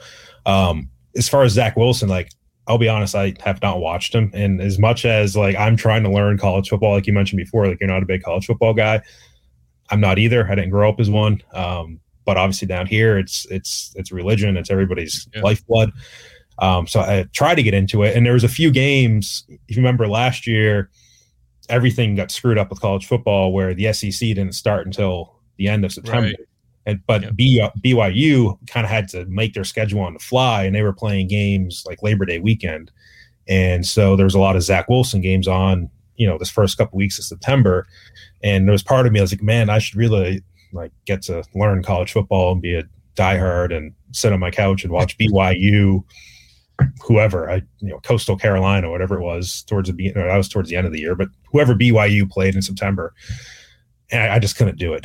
As far as Zach Wilson, like, I'll be honest, I have not watched him. And as much as like I'm trying to learn college football, like you mentioned before, like you're not a big college football guy. I'm not either. I didn't grow up as one. But obviously down here, it's religion. It's everybody's lifeblood. So I tried to get into it. And there was a few games, if you remember last year, everything got screwed up with college football where the SEC didn't start until the end of September. Right. But BYU kind of had to make their schedule on the fly, and they were playing games like Labor Day weekend. And so there was a lot of Zach Wilson games on, this first couple weeks of September. And there was part of me, I was like, man, I should really like get to learn college football and be a diehard and sit on my couch and watch BYU, whoever, Coastal Carolina, whatever it was, that was towards the end of the year, but whoever BYU played in September. And I just couldn't do it.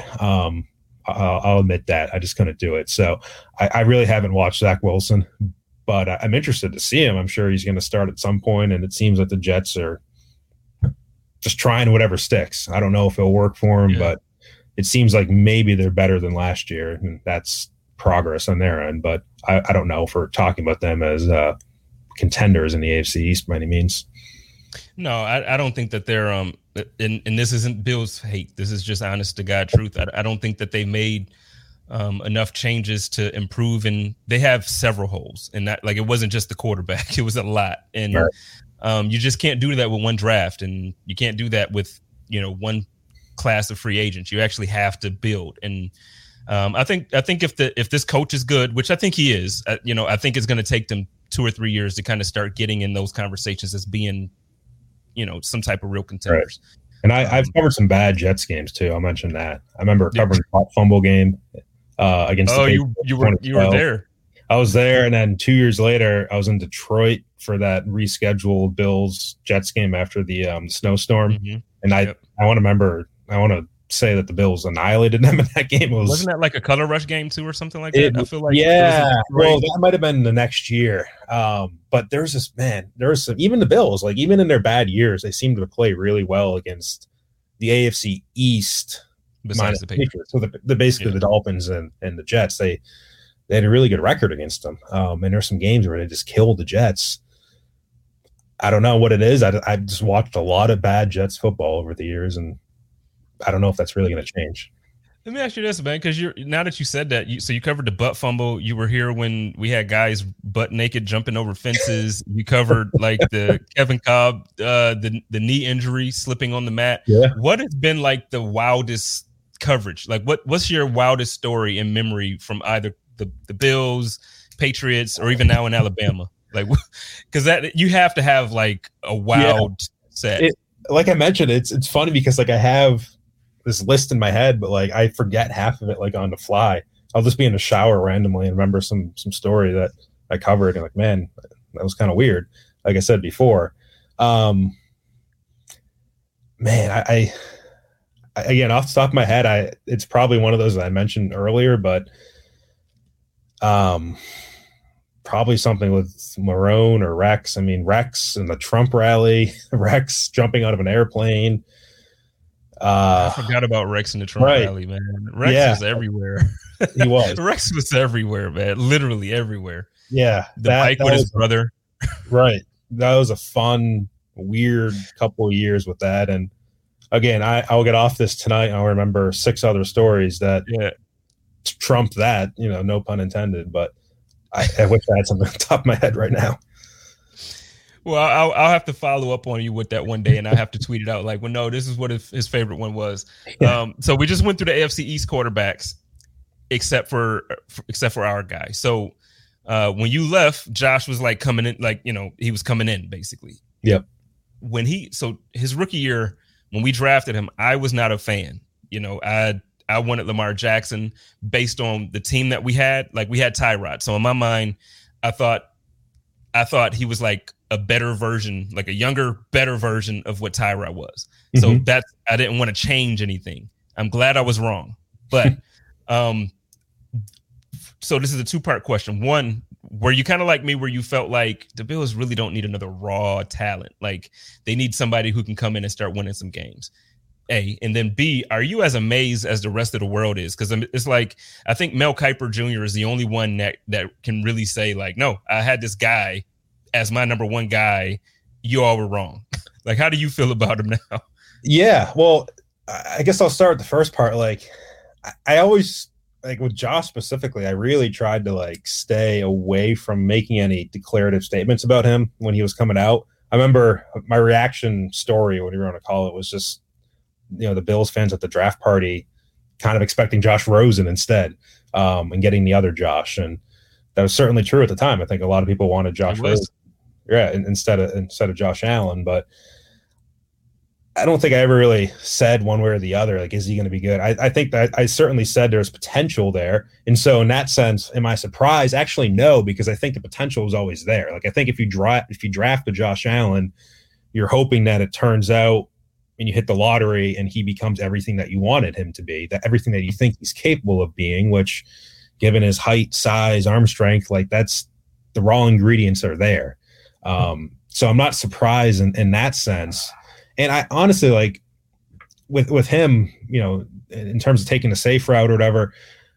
I'll admit that I just couldn't do it. So I really haven't watched Zach Wilson, but I'm interested to see him. I'm sure he's going to start at some point, and it seems like the Jets are just trying whatever sticks. I don't know if it'll work for him, but it seems like maybe they're better than last year, and that's progress on their end. But I don't know if we're talking about them as contenders in the AFC East by any means. No, I don't think that they're and this isn't Bill's hate. This is just honest to God truth. I don't think that they made enough changes to improve, and they have several holes. And that, like, it wasn't just the quarterback; it was a lot. And you just can't do that with one draft, and you can't do that with one class of free agents. You actually have to build. And I think if this coach is good, which I think he is, I think it's going to take them 2 or 3 years to kind of start getting in those conversations as being some type of real contenders. Right. And I've covered some bad Jets games too. I'll mention that. I remember covering the fumble game against the Patriots. You were there. I was there, and then 2 years later, I was in Detroit for that rescheduled Bills-Jets game after the snowstorm. Mm-hmm. And I want to say that the Bills annihilated them in that game. Wasn't that like a color rush game too, or something like that? I feel like well, that might have been the next year. But there was some, even the Bills, like even in their bad years, they seemed to play really well against the AFC East. Besides the Patriots, so basically the Dolphins and the Jets, they had a really good record against them. And there's some games where they just killed the Jets. I don't know what it is. I just watched a lot of bad Jets football over the years, and I don't know if that's really going to change. Let me ask you this, man, because now that you said that, you covered the butt fumble. You were here when we had guys butt naked jumping over fences. You covered like the Kevin Cobb, the knee injury, slipping on the mat. Yeah. What has been like the wildest coverage? Like what's your wildest story in memory from either the Bills, Patriots, or even now in Alabama? Like, because that you have to have like a wild set. Like I mentioned, it's funny because like I have this list in my head, but like I forget half of it like on the fly. I'll just be in the shower randomly and remember some story that I covered and like, man, that was kind of weird. Like I said before, man, I again, off the top of my head, it's probably one of those that I mentioned earlier, but probably something with Marone or Rex. I mean, Rex and the Trump rally, Rex jumping out of an airplane. I forgot about Rex and the Trump rally, man. Rex was everywhere. He was. Rex was everywhere, man. Literally everywhere. Yeah. The bike with his brother. Right. That was a fun, weird couple of years with that. And again, I'll get off this tonight. I'll remember 6 other stories that trump that, no pun intended, but I wish I had something on top of my head right now. Well, I'll have to follow up on you with that one day, and I have to tweet it out. Like, well, no, this is what his favorite one was. Yeah. So we just went through the AFC East quarterbacks, except for our guy. So when you left, Josh was like coming in, like he was coming in basically. Yep. So his rookie year, when we drafted him, I was not a fan. I wanted Lamar Jackson based on the team that we had. Like we had Tyrod. So in my mind, I thought he was like a better version, like a younger, better version of what Tyrod was. Mm-hmm. So I didn't want to change anything. I'm glad I was wrong. But so this is a 2-part question. One, were you kind of like me where you felt like the Bills really don't need another raw talent? Like they need somebody who can come in and start winning some games. A, and then B, are you as amazed as the rest of the world is? Because it's like, I think Mel Kiper Jr. is the only one that can really say like, no, I had this guy as my number one guy. You all were wrong. Like, how do you feel about him now? Yeah, well, I guess I'll start with the first part. Like, I always, like with Josh specifically, I really tried to like stay away from making any declarative statements about him when he was coming out. I remember my reaction story, whatever you want to call it, was just, the Bills fans at the draft party kind of expecting Josh Rosen instead, and getting the other Josh. And that was certainly true at the time. I think a lot of people wanted Josh Rosen, instead of Josh Allen. But I don't think I ever really said one way or the other, like, is he going to be good? I think that I certainly said there's potential there. And so in that sense, am I surprised? Actually, no, because I think the potential was always there. Like, I think if you draft a Josh Allen, you're hoping that it turns out and you hit the lottery and he becomes everything that you wanted him to be, that everything that you think he's capable of being, which given his height, size, arm strength, like that's the raw ingredients are there. So I'm not surprised in that sense. And I honestly, like with him, in terms of taking the safe route or whatever,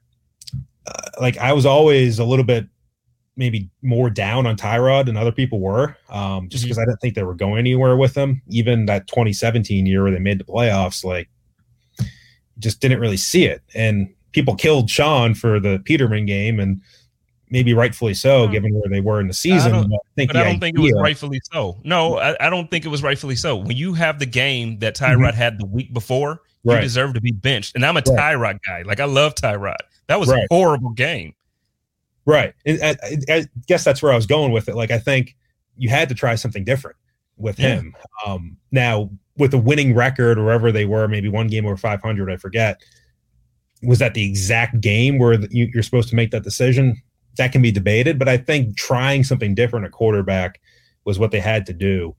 like I was always a little bit maybe more down on Tyrod than other people were, just because I didn't think they were going anywhere with him. Even that 2017 year where they made the playoffs, like just didn't really see it. And people killed Sean for the Peterman game, and maybe rightfully so, given where they were in the season. I don't think it was rightfully so. No, I don't think it was rightfully so. When you have the game that Tyrod had the week before, you deserve to be benched. And I'm a Tyrod guy. Like, I love Tyrod. That was a horrible game. Right. I guess that's where I was going with it. Like, I think you had to try something different with him. Now, with a winning record, or wherever they were, maybe one game over 500, I forget. Was that the exact game where you're supposed to make that decision? That can be debated, but I think trying something different at quarterback was what they had to do.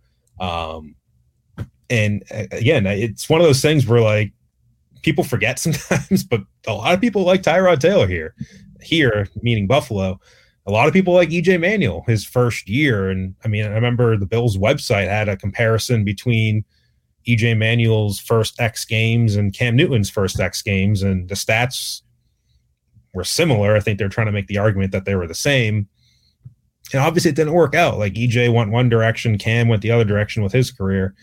And again, it's one of those things where like people forget sometimes, but a lot of people like Tyrod Taylor here, meaning Buffalo. A lot of people like EJ Manuel his first year. And I mean, I remember the Bills website had a comparison between EJ Manuel's first X games and Cam Newton's first X games, and the stats were similar. I think they're trying to make the argument that they were the same. And obviously it didn't work out. Like EJ went one direction, Cam went the other direction with his career.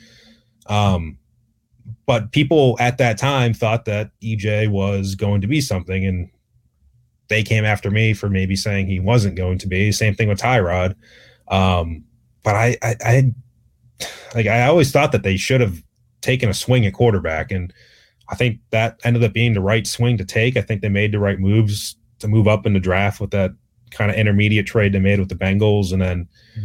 But people at that time thought that EJ was going to be something, and they came after me for maybe saying he wasn't going to be. Same thing with Tyrod. But I always thought that they should have taken a swing at quarterback, and I think that ended up being the right swing to take. I think they made the right moves to move up in the draft with that kind of intermediate trade they made with the Bengals, and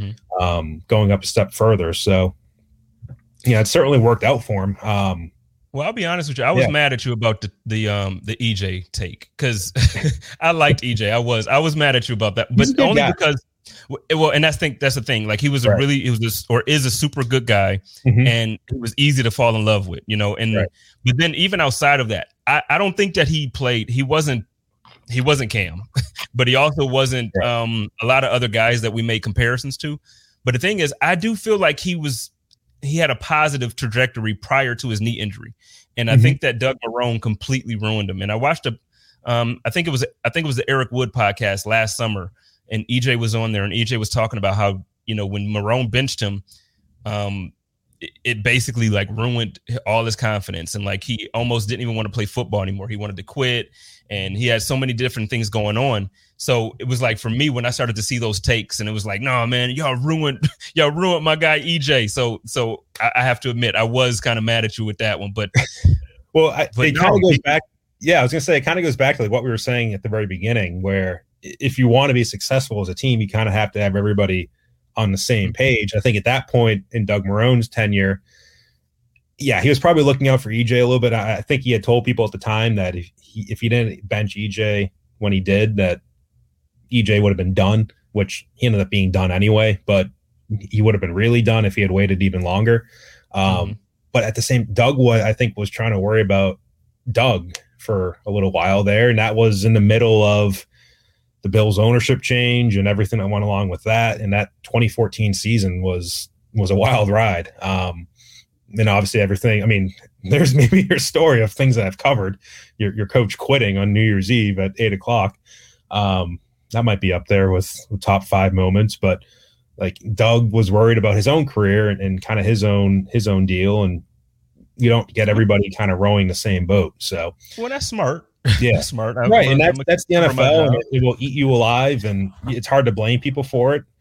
then going up a step further. So, yeah, it certainly worked out for him. Well, I'll be honest with you. I was mad at you about the EJ take because I liked EJ. I was mad at you about that, but only because. Well, and that's the thing. Like he was is a super good guy, and it was easy to fall in love with, you know. And but then even outside of that, I don't think that he played. He wasn't Cam, but he also wasn't a lot of other guys that we made comparisons to. But the thing is, I do feel like he had a positive trajectory prior to his knee injury, and I think that Doug Marrone completely ruined him. And I watched I think it was the Eric Wood podcast last summer. And EJ was on there, and EJ was talking about how, you know, when Marrone benched him, it basically like ruined all his confidence. And like he almost didn't even want to play football anymore. He wanted to quit, and he had so many different things going on. So it was like for me, when I started to see those takes, and it was like, no, man, y'all ruined my guy EJ. So I have to admit, I was kind of mad at you with that one. But it kind of goes back. Yeah, I was gonna say it kind of goes back to like what we were saying at the very beginning, where if you want to be successful as a team, you kind of have to have everybody on the same page. I think at that point in Doug Marrone's tenure, he was probably looking out for EJ a little bit. I think he had told people at the time that if he didn't bench EJ when he did, that EJ would have been done, which he ended up being done anyway, but he would have been really done if he had waited even longer. But at the same, Doug was trying to worry about Doug for a little while there, and that was in the middle of the Bills ownership change and everything that went along with that. And that 2014 season was a wild ride. And obviously everything, I mean, there's maybe your story of things that I've covered, your coach quitting on New Year's Eve at 8:00. That might be up there with top 5 moments, but like Doug was worried about his own career and kind of his own deal. And you don't get everybody kind of rowing the same boat. So, well, that's smart. Yeah, smart. Right, and that's the NFL, and it will eat you alive, and it's hard to blame people for it.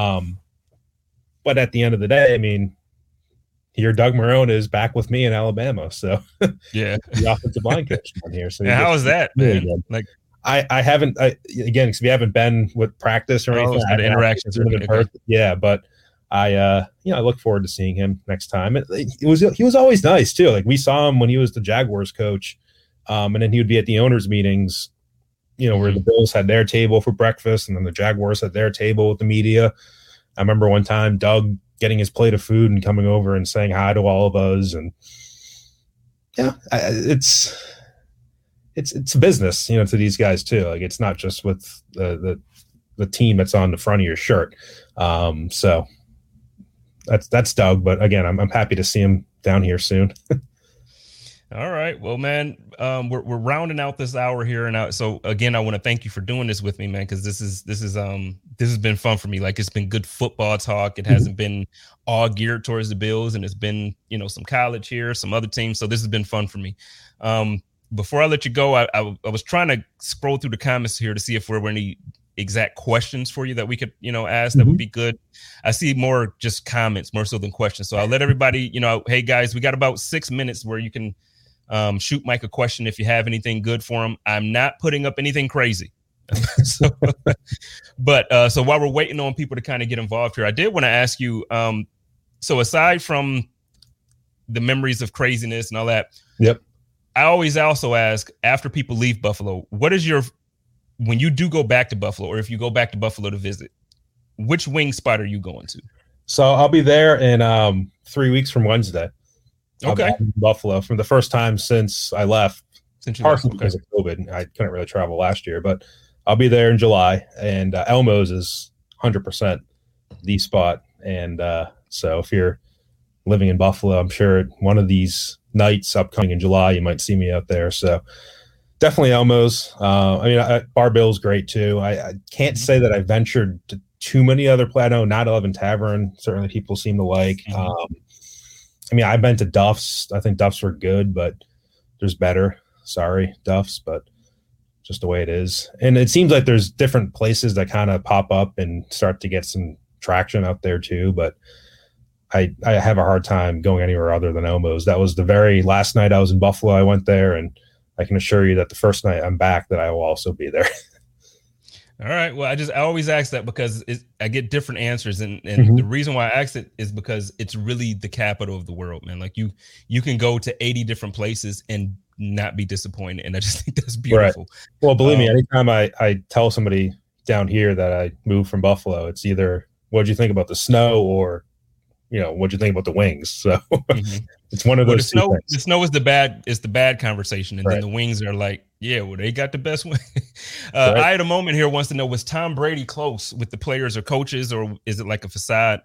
But at the end of the day, I mean, here Doug Marrone is back with me in Alabama, so yeah, the offensive line coach on here. So how was that, man? Really like, I haven't again because we haven't been with practice or anything. The interactions, yeah, but I look forward to seeing him next time. He was always nice too. Like we saw him when he was the Jaguars coach. And then he would be at the owners' meetings, you know, where the Bills had their table for breakfast and then the Jaguars had their table with the media. I remember one time Doug getting his plate of food and coming over and saying hi to all of us. And yeah, it's a business, you know, to these guys too. Like it's not just with the team that's on the front of your shirt. So that's Doug. But again, I'm happy to see him down here soon. All right. Well, man, we're rounding out this hour here. And so again, I want to thank you for doing this with me, man, because this has been fun for me. Like it's been good football talk. It hasn't been all geared towards the Bills, and it's been, you know, some college here, some other teams. So this has been fun for me. Before I let you go, I was trying to scroll through the comments here to see if there were any exact questions for you that we could, you know, ask that would be good. I see more just comments more so than questions. So I'll let everybody, you know, hey guys, we got about 6 minutes where you can shoot Mike a question if you have anything good for him. I'm not putting up anything crazy. So while we're waiting on people to kind of get involved here, I did want to ask you, so aside from the memories of craziness and all that, I always also ask after people leave Buffalo, what is when you do go back to Buffalo, or if you go back to Buffalo to visit, which wing spot are you going to? So I'll be there in 3 weeks from Wednesday. Okay. In Buffalo from the first time since I left. Partially because of COVID. I couldn't really travel last year, but I'll be there in July. And Elmo's is 100% the spot. And so if you're living in Buffalo, I'm sure one of these nights upcoming in July, you might see me out there. So definitely Elmo's. Bar Bill's great too. I can't say that I ventured to too many other places. I know Not 11 Tavern, certainly people seem to like. I've been to Duff's. I think Duff's were good, but there's better. Sorry, Duff's, but just the way it is. And it seems like there's different places that kind of pop up and start to get some traction out there too. But I have a hard time going anywhere other than Elmo's. That was the very last night I was in Buffalo. I went there, and I can assure you that the first night I'm back that I will also be there. All right. Well, I always ask that because I get different answers, and the reason why I ask it is because it's really the capital of the world, man. Like you can go to 80 different places and not be disappointed, and I just think that's beautiful. Right. Well, believe me, anytime I tell somebody down here that I moved from Buffalo, it's either what'd you think about the snow or what'd you think about the wings? So it's one of those. The snow is the bad conversation, and then the wings are like, yeah, well, they got the best one. I had a moment here wants to know, was Tom Brady close with the players or coaches, or is it like a facade?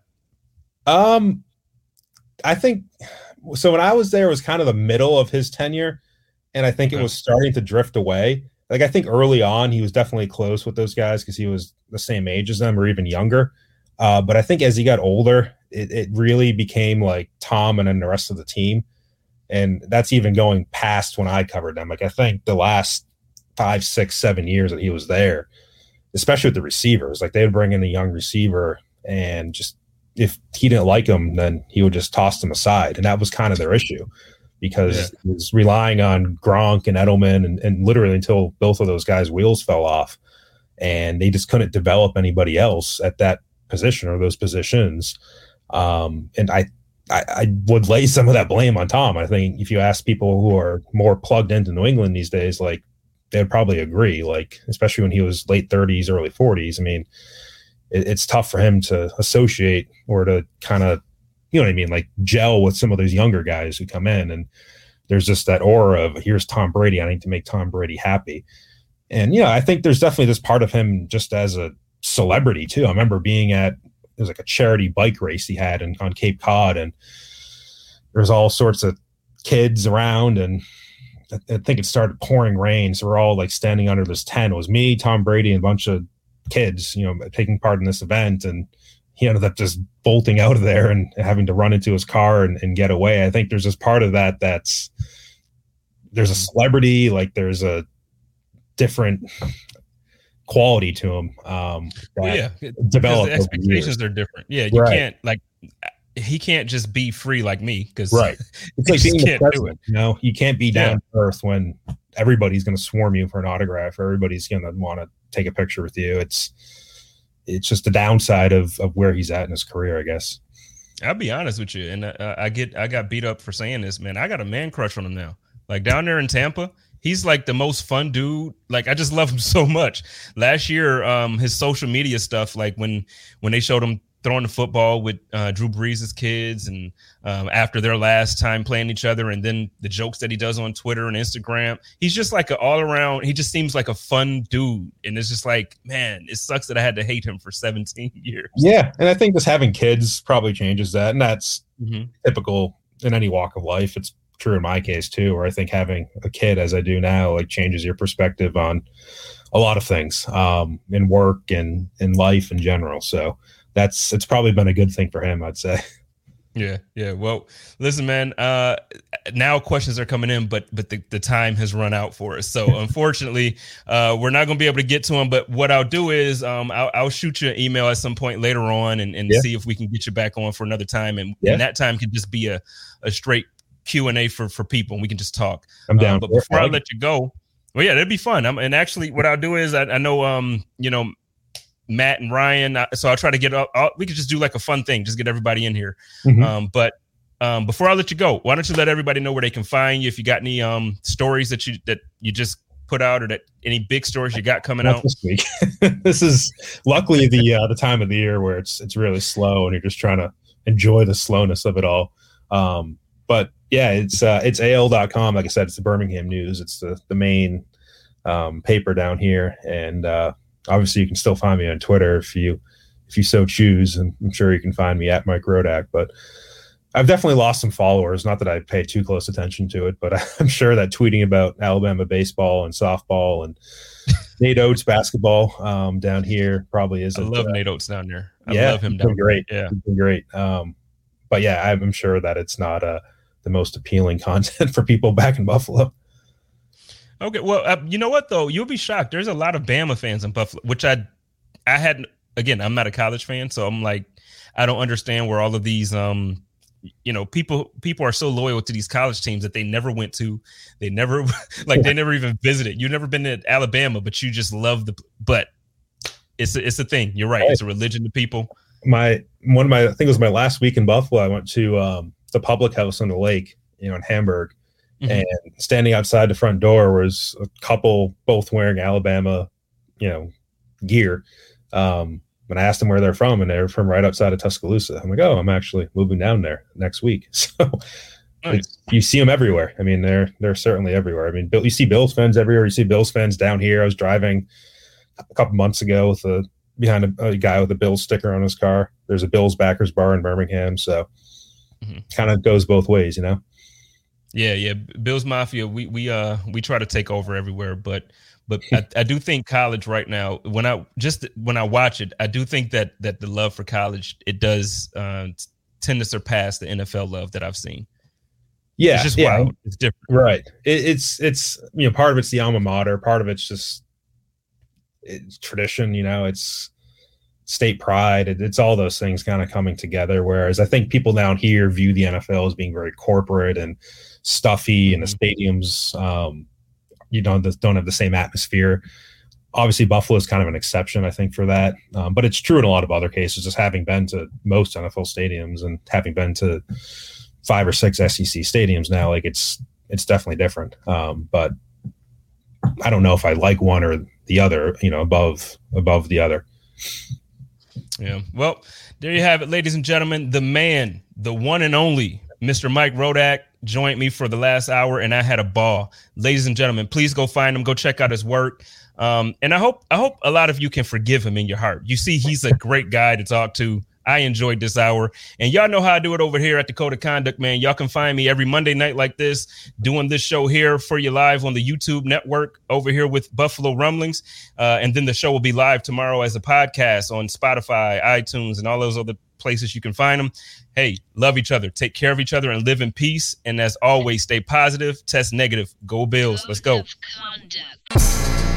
I think so. When I was there, it was kind of the middle of his tenure, and I think it was starting to drift away. Like, I think early on, he was definitely close with those guys because he was the same age as them or even younger. But I think as he got older, it really became like Tom and then the rest of the team. And that's even going past when I covered them. Like, I think the last 5, 6, 7 years that he was there, especially with the receivers, like they would bring in a young receiver and just if he didn't like him, then he would just toss them aside. And that was kind of their issue because he was relying on Gronk and Edelman and literally until both of those guys' wheels fell off and they just couldn't develop anybody else at that position or those positions. And I would lay some of that blame on Tom. I think if you ask people who are more plugged into New England these days, like they'd probably agree, like, especially when he was late 30s, early 40s. I mean, it's tough for him to associate or to kind of, you know what I mean? Like gel with some of those younger guys who come in and there's just that aura of here's Tom Brady. I need to make Tom Brady happy. And, I think there's definitely this part of him just as a celebrity too. I remember being it was like a charity bike race he had on Cape Cod, and there was all sorts of kids around, and I think it started pouring rain. So we're all like standing under this tent. It was me, Tom Brady, and a bunch of kids, taking part in this event. And he ended up just bolting out of there and having to run into his car and get away. I think there's this part of that there's a celebrity, like there's a different quality to him. Develop the expectations are different. Yeah, you can't he can't just be free like me because it's like being the president. You can't be down to earth when everybody's going to swarm you for an autograph or everybody's going to want to take a picture with you. It's just the downside of where he's at in his career, I guess. I'll be honest with you, and I got beat up for saying this, man. I got a man crush on him now. Like down there in Tampa, he's like the most fun dude. Like I just love him so much. Last year, his social media stuff, like when they showed him throwing the football with Drew Brees' kids and after their last time playing each other, and then the jokes that he does on Twitter and Instagram, he's just like an all around. He just seems like a fun dude. And it's just like, man, it sucks that I had to hate him for 17 years. Yeah. And I think just having kids probably changes that. And that's typical in any walk of life. It's true in my case too, where I think having a kid as I do now, like changes your perspective on a lot of things in work and in life in general. So it's probably been a good thing for him, I'd say. Yeah. Well, listen, man, now questions are coming in, but the time has run out for us. So unfortunately, we're not going to be able to get to them. But what I'll do is I'll shoot you an email at some point later on and see if we can get you back on for another time. And that time can just be a straight Q&A for people, and we can just talk. I'm down. But before I let you go, well, yeah, that'd be fun. And actually what I'll do is I know, Matt and Ryan. So I'll try to get we could just do like a fun thing, just get everybody in here. But before I let you go, why don't you let everybody know where they can find you? If you got any stories that you just put out, or that any big stories you got coming out this week. This is luckily the time of the year where it's really slow and you're just trying to enjoy the slowness of it all. But yeah, it's AL.com. Like I said, it's the Birmingham News. It's the main paper down here, and obviously, you can still find me on Twitter if you so choose, and I'm sure you can find me at Mike Rodak. But I've definitely lost some followers. Not that I pay too close attention to it, but I'm sure that tweeting about Alabama baseball and softball and Nate Oates basketball down here probably isn't. I love Nate Oates down there. I love him down great. Yeah, he's been great. But yeah, I'm sure that it's not the most appealing content for people back in Buffalo. Okay, well, you know what, though? You'll be shocked. There's a lot of Bama fans in Buffalo, which I hadn't. Again, I'm not a college fan, so I'm like, I don't understand where all of these, people are so loyal to these college teams that they never went to. They never, they never even visited. You've never been to Alabama, but you just love but It's a thing. You're right. It's a religion to people. I think it was my last week in Buffalo. I went to the public house on the lake, in Hamburg, and standing outside the front door was a couple, both wearing Alabama, gear. When I asked them where they're from, and they're from right outside of Tuscaloosa. I'm like, oh, I'm actually moving down there next week. So nice. You see them everywhere. I mean, they're certainly everywhere. I mean, you see Bills fans everywhere. You see Bills fans down here. I was driving a couple months ago behind a guy with a Bills sticker on his car. There's a Bills backers bar in Birmingham. So kind of goes both ways, Yeah. Bills Mafia. We try to take over everywhere, but I do think college right now, when I watch it, I do think that the love for college, it does tend to surpass the NFL love that I've seen. Yeah. It's just wild. It's different. Right. It's part of it's the alma mater. Part of it's just it's tradition, it's state pride. It's all those things kind of coming together. Whereas I think people down here view the NFL as being very corporate and stuffy, and the stadiums, don't have the same atmosphere. Obviously, Buffalo is kind of an exception, I think, for that. But it's true in a lot of other cases. Just having been to most NFL stadiums and having been to 5 or 6 SEC stadiums now, like it's definitely different. But I don't know if I like one or the other, above the other. Yeah. Well, there you have it, ladies and gentlemen. The man, the one and only Mr. Mike Rodak joined me for the last hour, and I had a ball. Ladies and gentlemen, please go find him. Go check out his work. And I hope a lot of you can forgive him in your heart. You see, he's a great guy to talk to. I enjoyed this hour, and y'all know how I do it over here at the Code of Conduct, man. Y'all can find me every Monday night like this, doing this show here for you live on the YouTube network over here with Buffalo Rumblings. And then the show will be live tomorrow as a podcast on Spotify, iTunes, and all those other places you can find them. Hey, love each other, take care of each other, and live in peace. And as always, stay positive, test negative. Go Bills. Let's go. Code of Conduct.